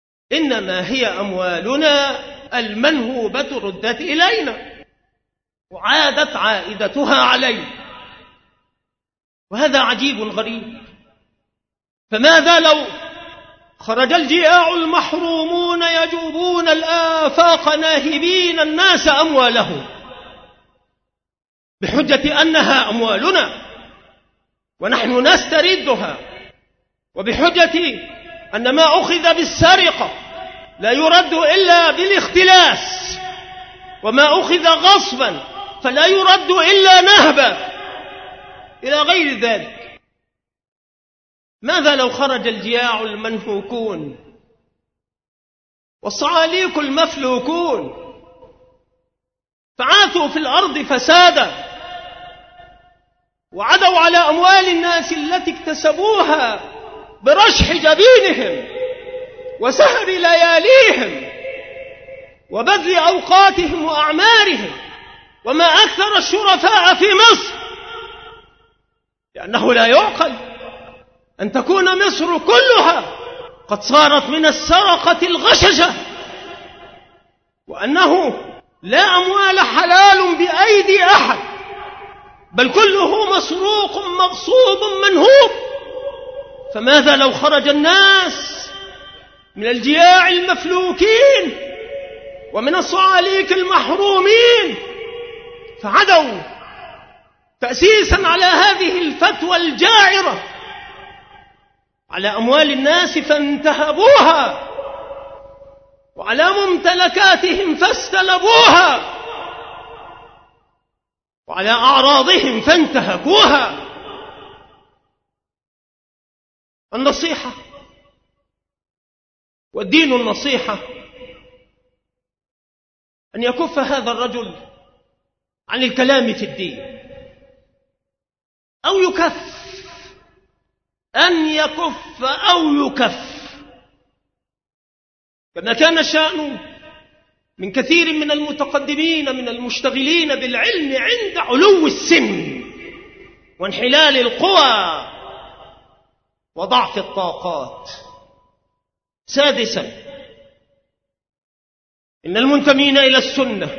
إنما هي أموالنا المنهوبة ردت إلينا، وعادت عائدتها عليه، وهذا عجيب غريب. فماذا لو خرج الجياع المحرومون يجوبون الآفاق ناهبين الناس أموالهم بحجة أنها أموالنا ونحن نستردها، وبحجة أن ما أخذ بالسرقة لا يرد إلا بالاختلاس، وما أخذ غصبا فلا يرد إلا نهبا، إلى غير ذلك. ماذا لو خرج الجياع المنهوكون والصعاليك المفلوكون فعاثوا في الأرض فسادا وعدوا على أموال الناس التي اكتسبوها برشح جبينهم وسهر لياليهم وبذل أوقاتهم وأعمارهم؟ وما أكثر الشرفاء في مصر، لأنه لا يعقل أن تكون مصر كلها قد صارت من السرقة الغششة، وأنه لا أموال حلال بأيدي أحد، بل كله مسروق مغصوب منهوب. فماذا لو خرج الناس من الجياع المفلوكين ومن الصعاليك المحرومين فعدوا تأسيسا على هذه الفتوى الجائرة على أموال الناس فانتهبوها، وعلى ممتلكاتهم فاستلبوها، وعلى أعراضهم فانتهكوها؟ النصيحة والدين النصيحة أن يكف هذا الرجل عن الكلام في الدين، أو يكف، أن يكف أو يكف، كما كان الشأن من كثير من المتقدمين من المشتغلين بالعلم عند علو السن وانحلال القوى وضعف الطاقات. سادسا، إن المنتمين إلى السنة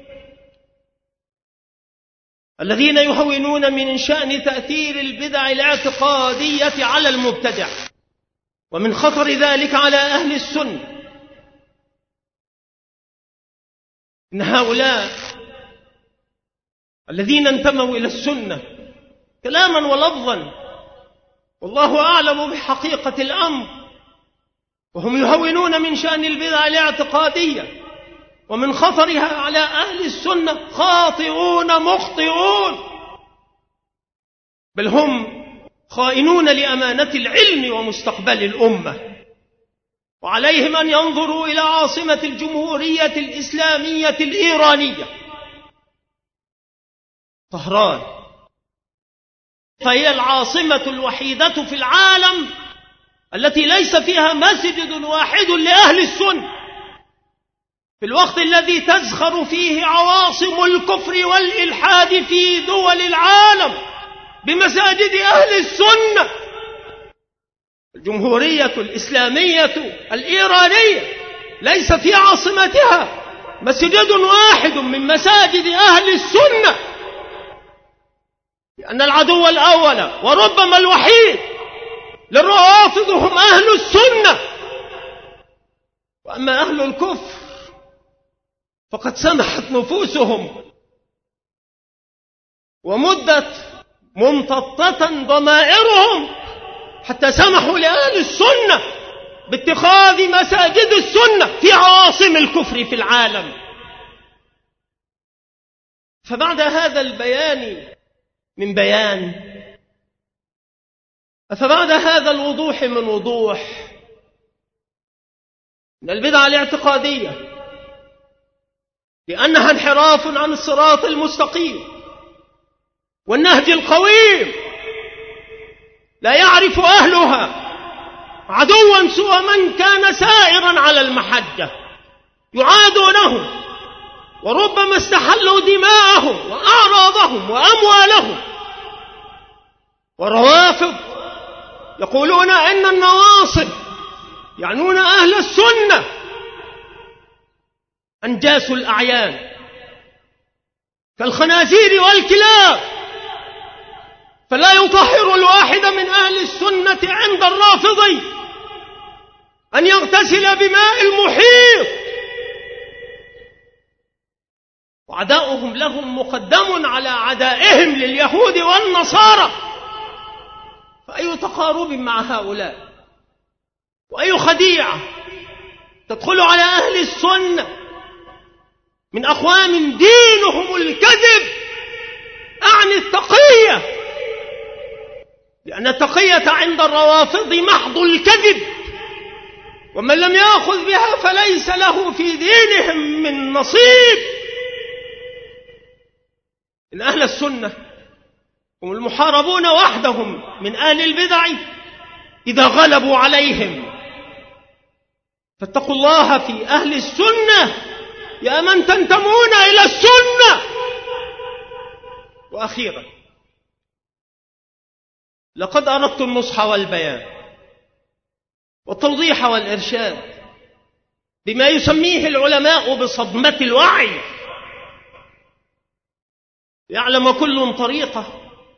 الذين يهونون من شأن تأثير البدع الاعتقادية على المبتدع ومن خطر ذلك على أهل السنة، إن هؤلاء الذين انتموا إلى السنة كلاما ولفظا والله أعلم بحقيقة الأمر، وهم يهونون من شأن البدع الاعتقادية ومن خطرها على أهل السنة، خاطئون مخطئون، بل هم خائنون لأمانة العلم ومستقبل الأمة. وعليهم أن ينظروا إلى عاصمة الجمهورية الإسلامية الإيرانية طهران، فهي العاصمة الوحيدة في العالم التي ليس فيها مسجد واحد لأهل السنة، في الوقت الذي تزخر فيه عواصم الكفر والإلحاد في دول العالم بمساجد أهل السنة. الجمهورية الإسلامية الإيرانية ليس في عاصمتها مسجد واحد من مساجد أهل السنة، لأن العدو الأول وربما الوحيد للروافض هم أهل السنة. وأما أهل الكفر فقد سمحت نفوسهم ومدت ممتطة ضمائرهم حتى سمحوا لأهل السنة باتخاذ مساجد السنة في عواصم الكفر في العالم. فبعد هذا البيان من بيان، فبعد هذا الوضوح من وضوح، من البدعة الاعتقادية لأنها انحراف عن الصراط المستقيم والنهج القويم، لا يعرف أهلها عدوا سوى من كان سائرا على المحجة، يعادونه وربما استحلوا دماءهم وأعراضهم وأموالهم. والروافض يقولون إن النواصب يعنون أهل السنة، أنجاسوا الأعيان كالخنازير والكلاب. فلا يطهر الواحد من أهل السنة عند الرافضي أن يغتسل بماء المحيط، وعداؤهم لهم مقدم على عدائهم لليهود والنصارى. فأي تقارب مع هؤلاء وأي خديعة تدخل على أهل السنة من أقوام دينهم الكذب، أعني التقية، لأن التقية عند الروافض محض الكذب، ومن لم يأخذ بها فليس له في دينهم من نصيب. إن أهل السنة هم المحاربون وحدهم من أهل البدع إذا غلبوا عليهم. فاتقوا الله في أهل السنة يا من تنتمون إلى السنة. وأخيرا، لقد أردت النصح والبيان والتوضيح والإرشاد بما يسميه العلماء بصدمة الوعي، يعلم كل طريقه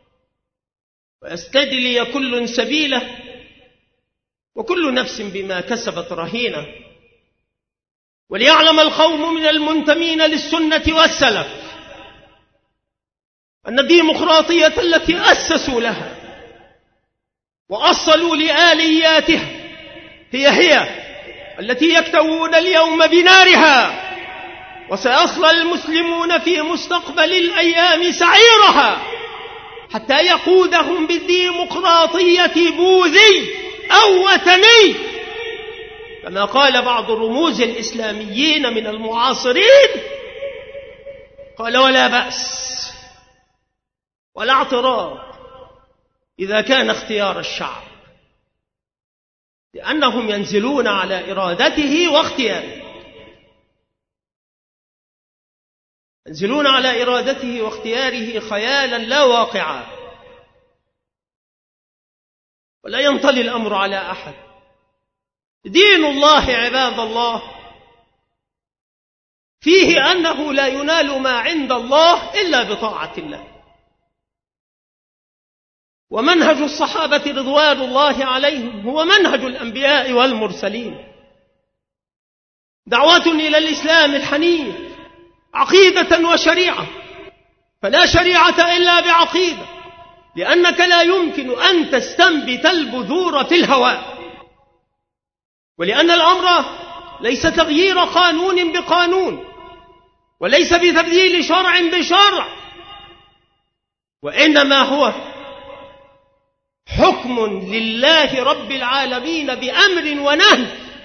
ويستدلي كل سبيله، وكل نفس بما كسبت رهينة. وليعلم القوم من المنتمين للسنة والسلف أن الديمقراطية التي أسسوا لها وأصلوا لآلياتها هي هي التي يكتوون اليوم بنارها، وسيصلى المسلمون في مستقبل الأيام سعيرها حتى يقودهم بالديمقراطية بوذي أو وثني، كما قال بعض الرموز الإسلاميين من المعاصرين، قال: ولا بأس ولا اعتراض إذا كان اختيار الشعب، لأنهم ينزلون على إرادته واختياره، ينزلون على إرادته واختياره خيالا لا واقعا، ولا ينطلي الأمر على أحد. دين الله عباد الله فيه أنه لا ينال ما عند الله إلا بطاعة الله. ومنهج الصحابة رضوان الله عليهم هو منهج الأنبياء والمرسلين، دعوة إلى الإسلام الحنيف، عقيدة وشريعة، فلا شريعة إلا بعقيدة، لأنك لا يمكن أن تستنبت البذور في الهواء، ولأن الأمر ليس تغيير قانون بقانون، وليس بتبديل شرع بشرع، وإنما هو حكم لله رب العالمين بأمر ونهي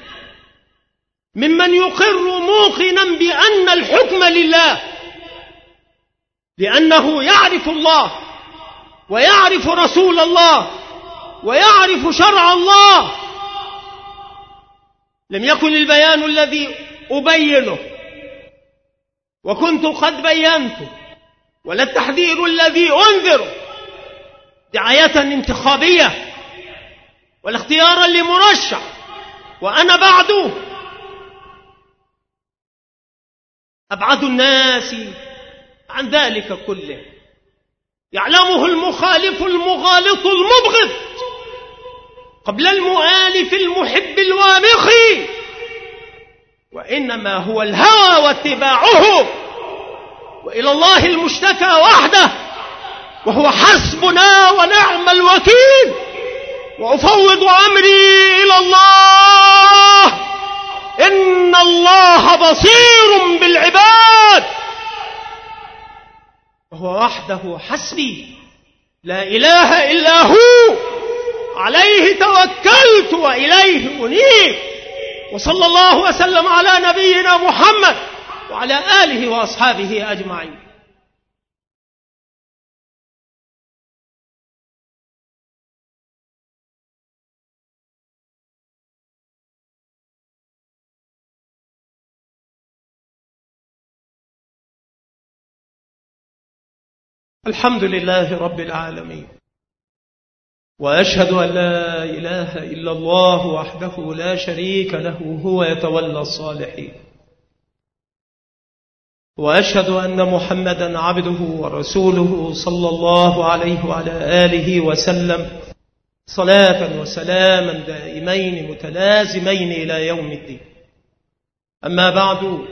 ممن يقر موقنا بأن الحكم لله، لأنه يعرف الله ويعرف رسول الله ويعرف شرع الله. لم يكن البيان الذي أبينه وكنت قد بينته، ولا التحذير الذي أنذره دعاية انتخابية ولا اختيارا لمرشح وأنا بعده. أبعد الناس عن ذلك كله يعلمه المخالف المغالط المبغض قبل المؤالف المحب الوامخ، وإنما هو الهوى واتباعه، وإلى الله المشتكى وحده، وهو حسبنا ونعم الوكيل. وأفوض أمري إلى الله، إن الله بصير بالعباد، وهو وحده حسبي لا إله إلا هو، عليه توكلت وإليه أنيب. وصلى الله وسلم على نبينا محمد وعلى آله وأصحابه أجمعين. الحمد لله رب العالمين، وأشهد أن لا إله إلا الله وحده لا شريك له، هو يتولى الصالحين. وأشهد أن محمدا عبده ورسوله صلى الله عليه وعلى آله وسلم صلاة وسلاما دائمين متلازمين إلى يوم الدين. أما بعد،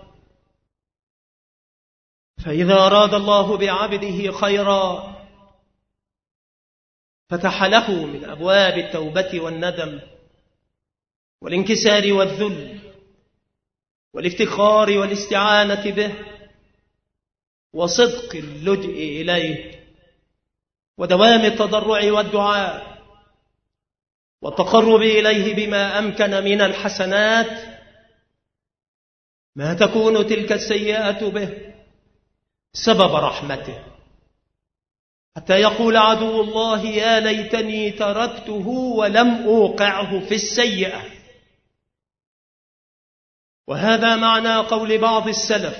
فإذا أراد الله بعبده خيرا فتح له من أبواب التوبة والندم والانكسار والذل والافتخار والاستعانة به وصدق اللجئ إليه ودوام التضرع والدعاء والتقرب إليه بما أمكن من الحسنات، ما تكون تلك السيئة به سبب رحمته، حتى يقول عدو الله: يا ليتني تركته ولم أوقعه في السيئة. وهذا معنى قول بعض السلف: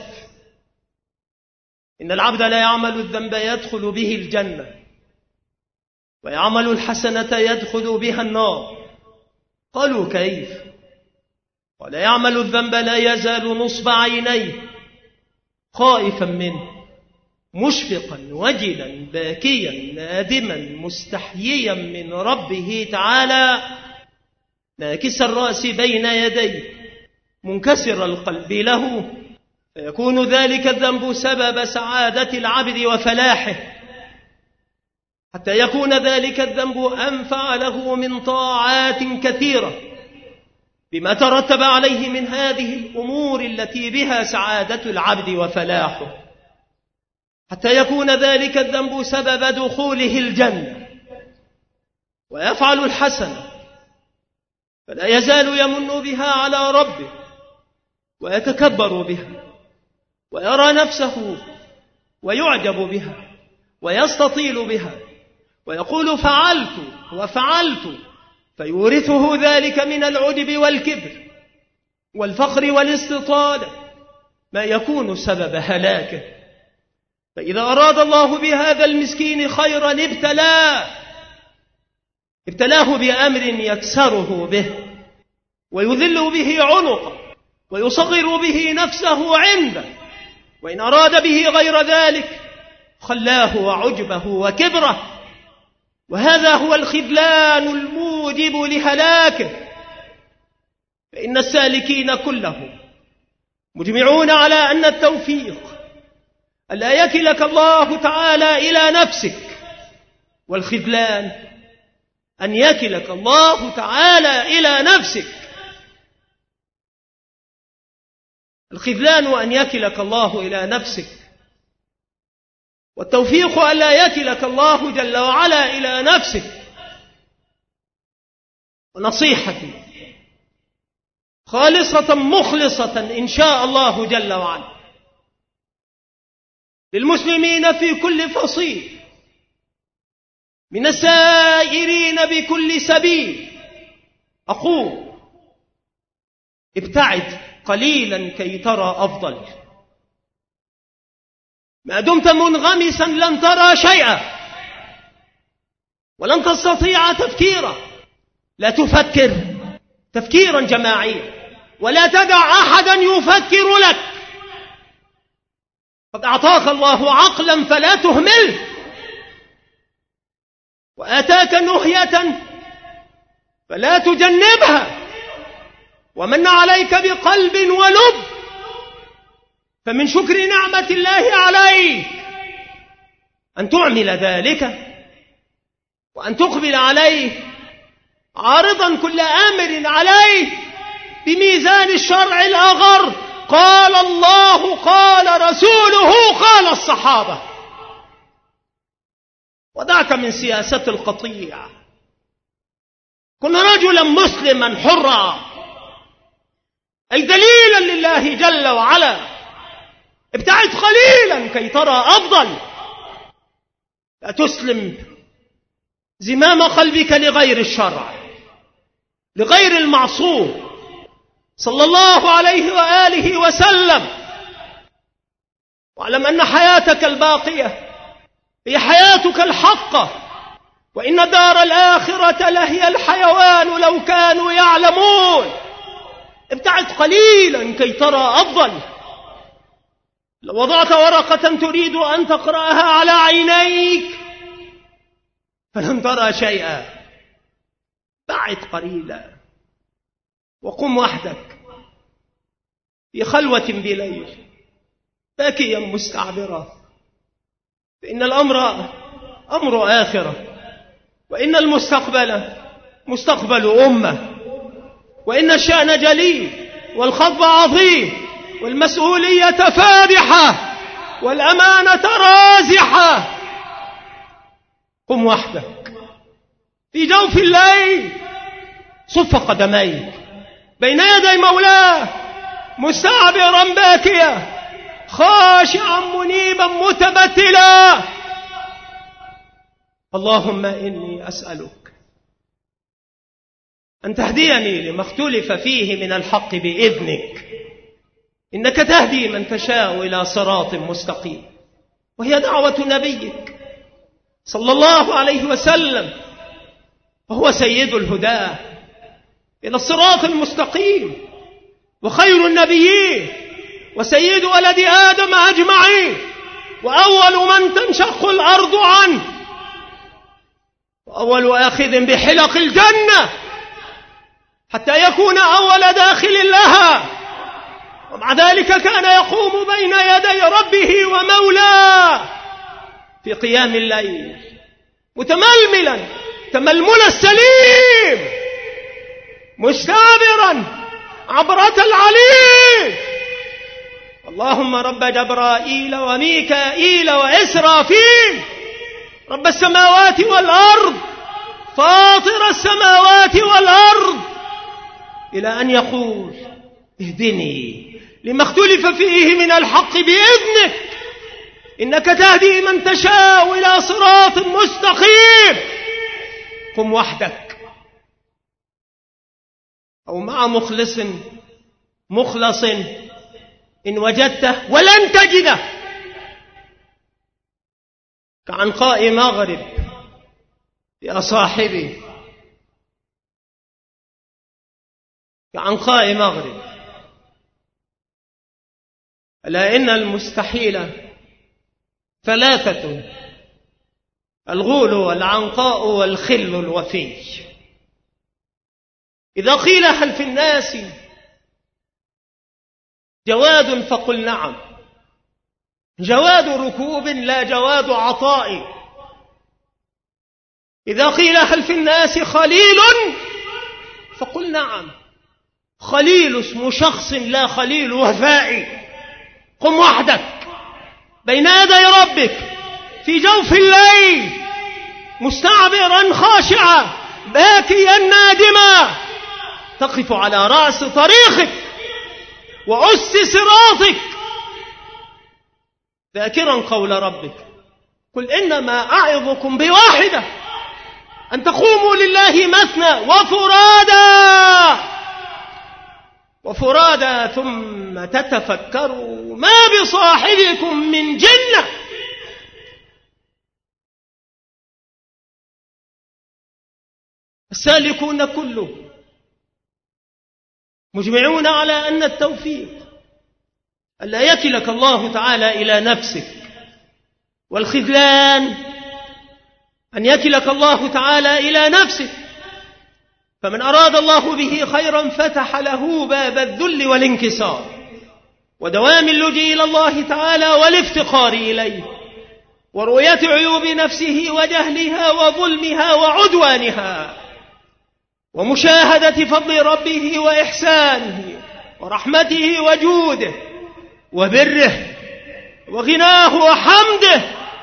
إن العبد لا يعمل الذنب يدخل به الجنة، ويعمل الحسنة يدخل بها النار. قالوا: كيف؟ قال: يعمل الذنب لا يزال نصب عينيه خائفا منه، مشفقا وجلا باكيا نادما مستحييا من ربه تعالى، ناكس الرأس بين يديه منكسر القلب له، فيكون ذلك الذنب سبب سعادة العبد وفلاحه، حتى يكون ذلك الذنب أنفع له من طاعات كثيرة بما ترتب عليه من هذه الأمور التي بها سعادة العبد وفلاحه، حتى يكون ذلك الذنب سبب دخوله الجنة. ويفعل الحسنة فلا يزال يمن بها على ربه ويتكبر بها ويرى نفسه ويعجب بها ويستطيل بها ويقول: فعلت وفعلت، فيورثه ذلك من العجب والكبر والفخر والاستطالة ما يكون سبب هلاكه. فإذا أراد الله بهذا المسكين خيرا ابتلاه ابتلاه بأمر يكسره به ويذل به عنقه ويصغر به نفسه عنده، وإن أراد به غير ذلك خلاه وعجبه وكبره، وهذا هو الخذلان الموجب لهلاكه. فإن السالكين كلهم مجمعون على أن التوفيق ألا يكلك الله تعالى إلى نفسك، والخذلان أن يكلك الله تعالى إلى نفسك. الخذلان أن يكلك الله إلى نفسك، والتوفيق ألا يكلك الله جل وعلا إلى نفسك. ونصيحتي خالصة مخلصة إن شاء الله جل وعلا للمسلمين في كل فصيل من السائرين بكل سبيل، أقول: ابتعد قليلا كي ترى أفضل. ما دمت منغمسا لن ترى شيئا ولن تستطيع تفكيرا. لا تفكر تفكيرا جماعيا، ولا تدع أحدا يفكر لك. قد أعطاك الله عقلا فلا تهمله، وآتاك نهية فلا تجنبها، ومن عليك بقلب ولب، فمن شكر نعمة الله عليك أن تعمل ذلك وأن تقبل عليه عارضا كل أمر عليه بميزان الشرع الأغر: قال الله، قال رسوله، قال الصحابة. ودعك من سياسة القطيع، كن رجلا مسلما حرا، أي دليلا لله جل وعلا. ابتعد قليلا كي ترى أفضل. لا تسلم زمام قلبك لغير الشرع، لغير المعصوم صلى الله عليه وآله وسلم. واعلم أن حياتك الباقية هي حياتك الحقة، وإن دار الآخرة لهي الحيوان لو كانوا يعلمون. ابتعد قليلا كي ترى أفضل. لو وضعت ورقة تريد أن تقرأها على عينيك فلن ترى شيئا. بعد قليلا وقم وحدك في خلوة بليل باكيا مستعبرا، فإن الأمر أمر آخرة، وإن المستقبل مستقبل أمة، وإن الشأن جليل والخطب عظيم والمسؤولية فادحة والأمانة رازحة. قم وحدك في جوف الليل، صف قدميك بين يدي مولاه مستعبرا باكيا خاشعا منيبا متبتلا. اللهم إني أسألك أن تهديني لما اختلف فيه من الحق بإذنك، إنك تهدي من تشاء إلى صراط مستقيم، وهي دعوة نبيك صلى الله عليه وسلم، وهو سيد الهدى إلى الصراط المستقيم، وخير النبيين وسيد ولد آدم أجمعين، وأول من تنشق الأرض عنه، وأول آخذ بحلق الجنة حتى يكون أول داخل لها. ومع ذلك كان يقوم بين يدي ربه ومولاه في قيام الليل متململا تململ السليم مستعبرا عبرة العليم. اللهم رب جبرائيل وميكائيل وإسرافيل، رب السماوات والأرض، فاطر السماوات والأرض، إلى أن يقول اهدني لما اختلف فيه من الحق بإذنك، إنك تهدي من تشاء إلى صراط مستقيم. قم وحدك أو مع مخلص مخلص إن وجدته، ولن تجده، كعنقاء مغرب يا صاحبي، كعنقاء مغرب. ألا إن المستحيل ثلاثة: الغول والعنقاء والخل الوفي. إذا قيل هل في الناس جواد فقل نعم، جواد ركوب لا جواد عطاء. إذا قيل هل في الناس خليل فقل نعم، خليل اسم شخص لا خليل وفاء. قم وحدك بين يدي ربك في جوف الليل مستعبرا خاشعا باكيا نادما، تقف على رأس طريقك وأس صراطك ذاكرا قول ربك: قل إنما أعظكم بواحدة أن تقوموا لله مثنى وفرادا وفرادا ثم تتفكروا ما بصاحبكم من جنة. السالكون كله مجمعون على أن التوفيق ألا يكلك الله تعالى إلى نفسك، والخذلان أن يكلك الله تعالى إلى نفسك. فمن أراد الله به خيرا فتح له باب الذل والانكسار ودوام اللجوء إلى الله تعالى والافتقار إليه ورؤية عيوب نفسه وجهلها وظلمها وعدوانها ومشاهدة فضل ربه وإحسانه ورحمته وجوده وبره وغناه وحمده.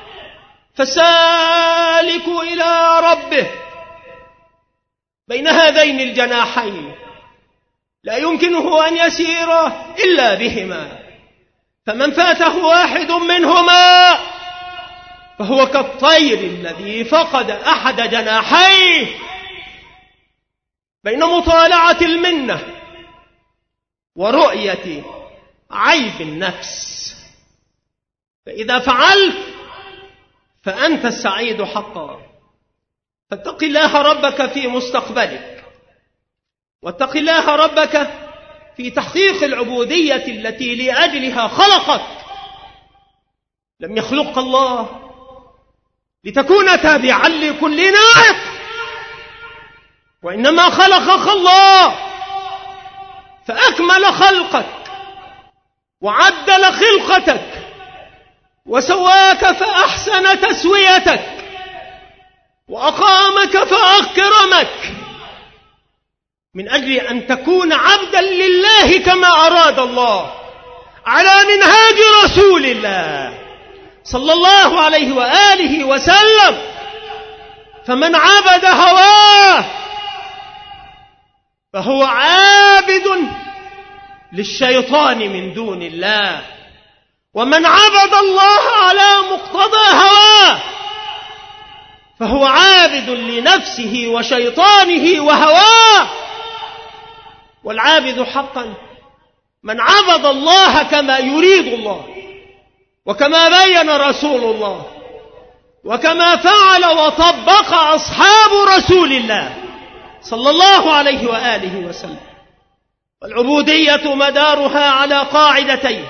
فسالك إلى ربه بين هذين الجناحين لا يمكنه أن يسير إلا بهما، فمن فاته واحد منهما فهو كالطير الذي فقد أحد جناحيه بين مطالعة المنة ورؤية عيب النفس. فإذا فعلت فأنت السعيد حقا. فاتق الله ربك في مستقبلك، واتق الله ربك في تحقيق العبودية التي لأجلها خلقك، لم يخلق الله لتكون تابعا لكل نائق، وإنما خلقك الله فأكمل خلقك وعدل خلقتك وسواك فأحسن تسويتك وأقامك فأكرمك من أجل أن تكون عبدا لله كما أراد الله على منهاج رسول الله صلى الله عليه وآله وسلم. فمن عبد هواه فهو عابد للشيطان من دون الله، ومن عبد الله على مقتضى هواه فهو عابد لنفسه وشيطانه وهواه. والعابد حقا من عبد الله كما يريد الله وكما بين رسول الله وكما فعل وطبق أصحاب رسول الله صلى الله عليه وآله وسلم. والعبودية مدارها على قاعدتين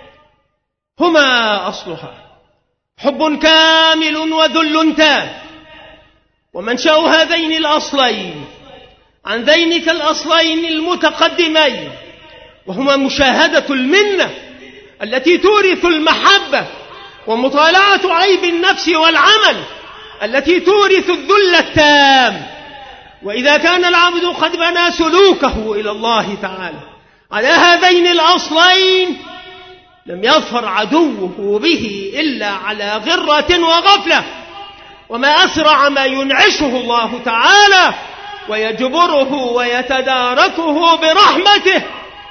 هما أصلها حب كامل وذل تام، ومنشأ هذين الأصلين عن ذينك الأصلين المتقدمين، وهما مشاهدة المنة التي تورث المحبة، ومطالعة عيب النفس والعمل التي تورث الذل التام. وإذا كان العبد قد بنى سلوكه إلى الله تعالى على هذين الأصلين لم يظفر عدوه به إلا على غرة وغفلة، وما أسرع ما ينعشه الله تعالى ويجبره ويتداركه برحمته.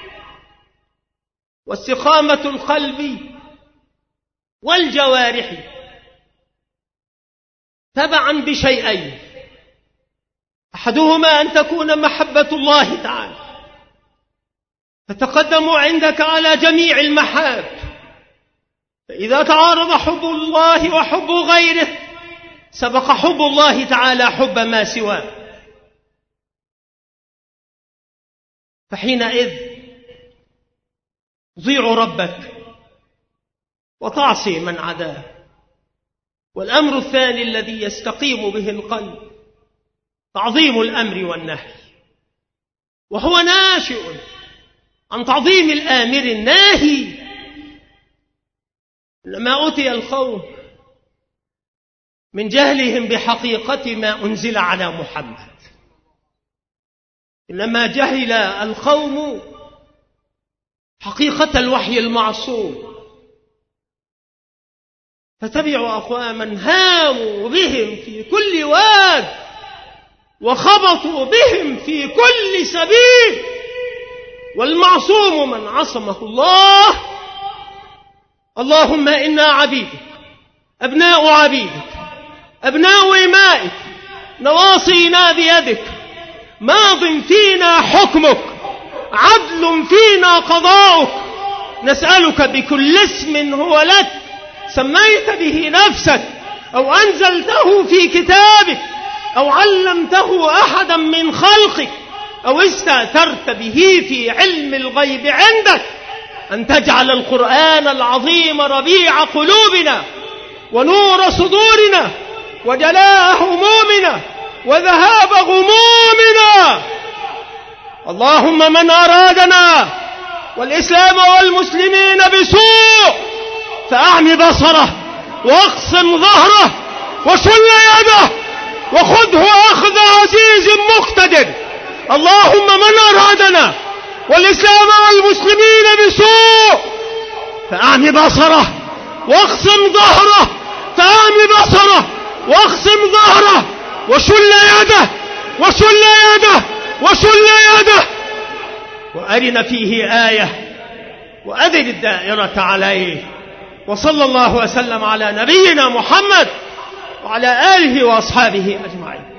واستقامة القلب والجوارح تبعا بشيئين، أحدهما أن تكون محبة الله تعالى فتقدم عندك على جميع المحاب، فإذا تعارض حب الله وحب غيره سبق حب الله تعالى حب ما سواه، فحينئذ تطيع ربك وتعصي من عداه. والأمر الثاني الذي يستقيم به القلب تعظيم الأمر والنهي، وهو ناشئ عن تعظيم الآمر الناهي. لما أتي القوم من جهلهم بحقيقة ما أنزل على محمد، لما جهل القوم حقيقة الوحي المعصوم فتبعوا أقواما هاموا بهم في كل واد وخبطوا بهم في كل سبيل، والمعصوم من عصمه الله. اللهم إنا عبيدك أبناء عبيدك أبناء إمائك نواصينا بيدك، ماض فينا حكمك، عدل فينا قضاؤك، نسألك بكل اسم هو لك سميت به نفسك أو أنزلته في كتابك أو علمته أحدا من خلقك أو استأثرت به في علم الغيب عندك، أن تجعل القرآن العظيم ربيع قلوبنا ونور صدورنا وجلاء همومنا وذهاب غمومنا. اللهم من أرادنا والإسلام والمسلمين بسوء فأعمي بصره واقسم ظهره وشل يده وخذه أخذ عزيز مقتدر. اللهم من أرادنا والإسلام والمسلمين بسوء فأعمي بصره واقسم ظهره فأعمي بصره واقسم ظهره وشل يده وشل يده وشل يده وأرنا فيه آية وأدر الدائرة عليه. وصلى الله وسلم على نبينا محمد وعلى آله وأصحابه أجمعين.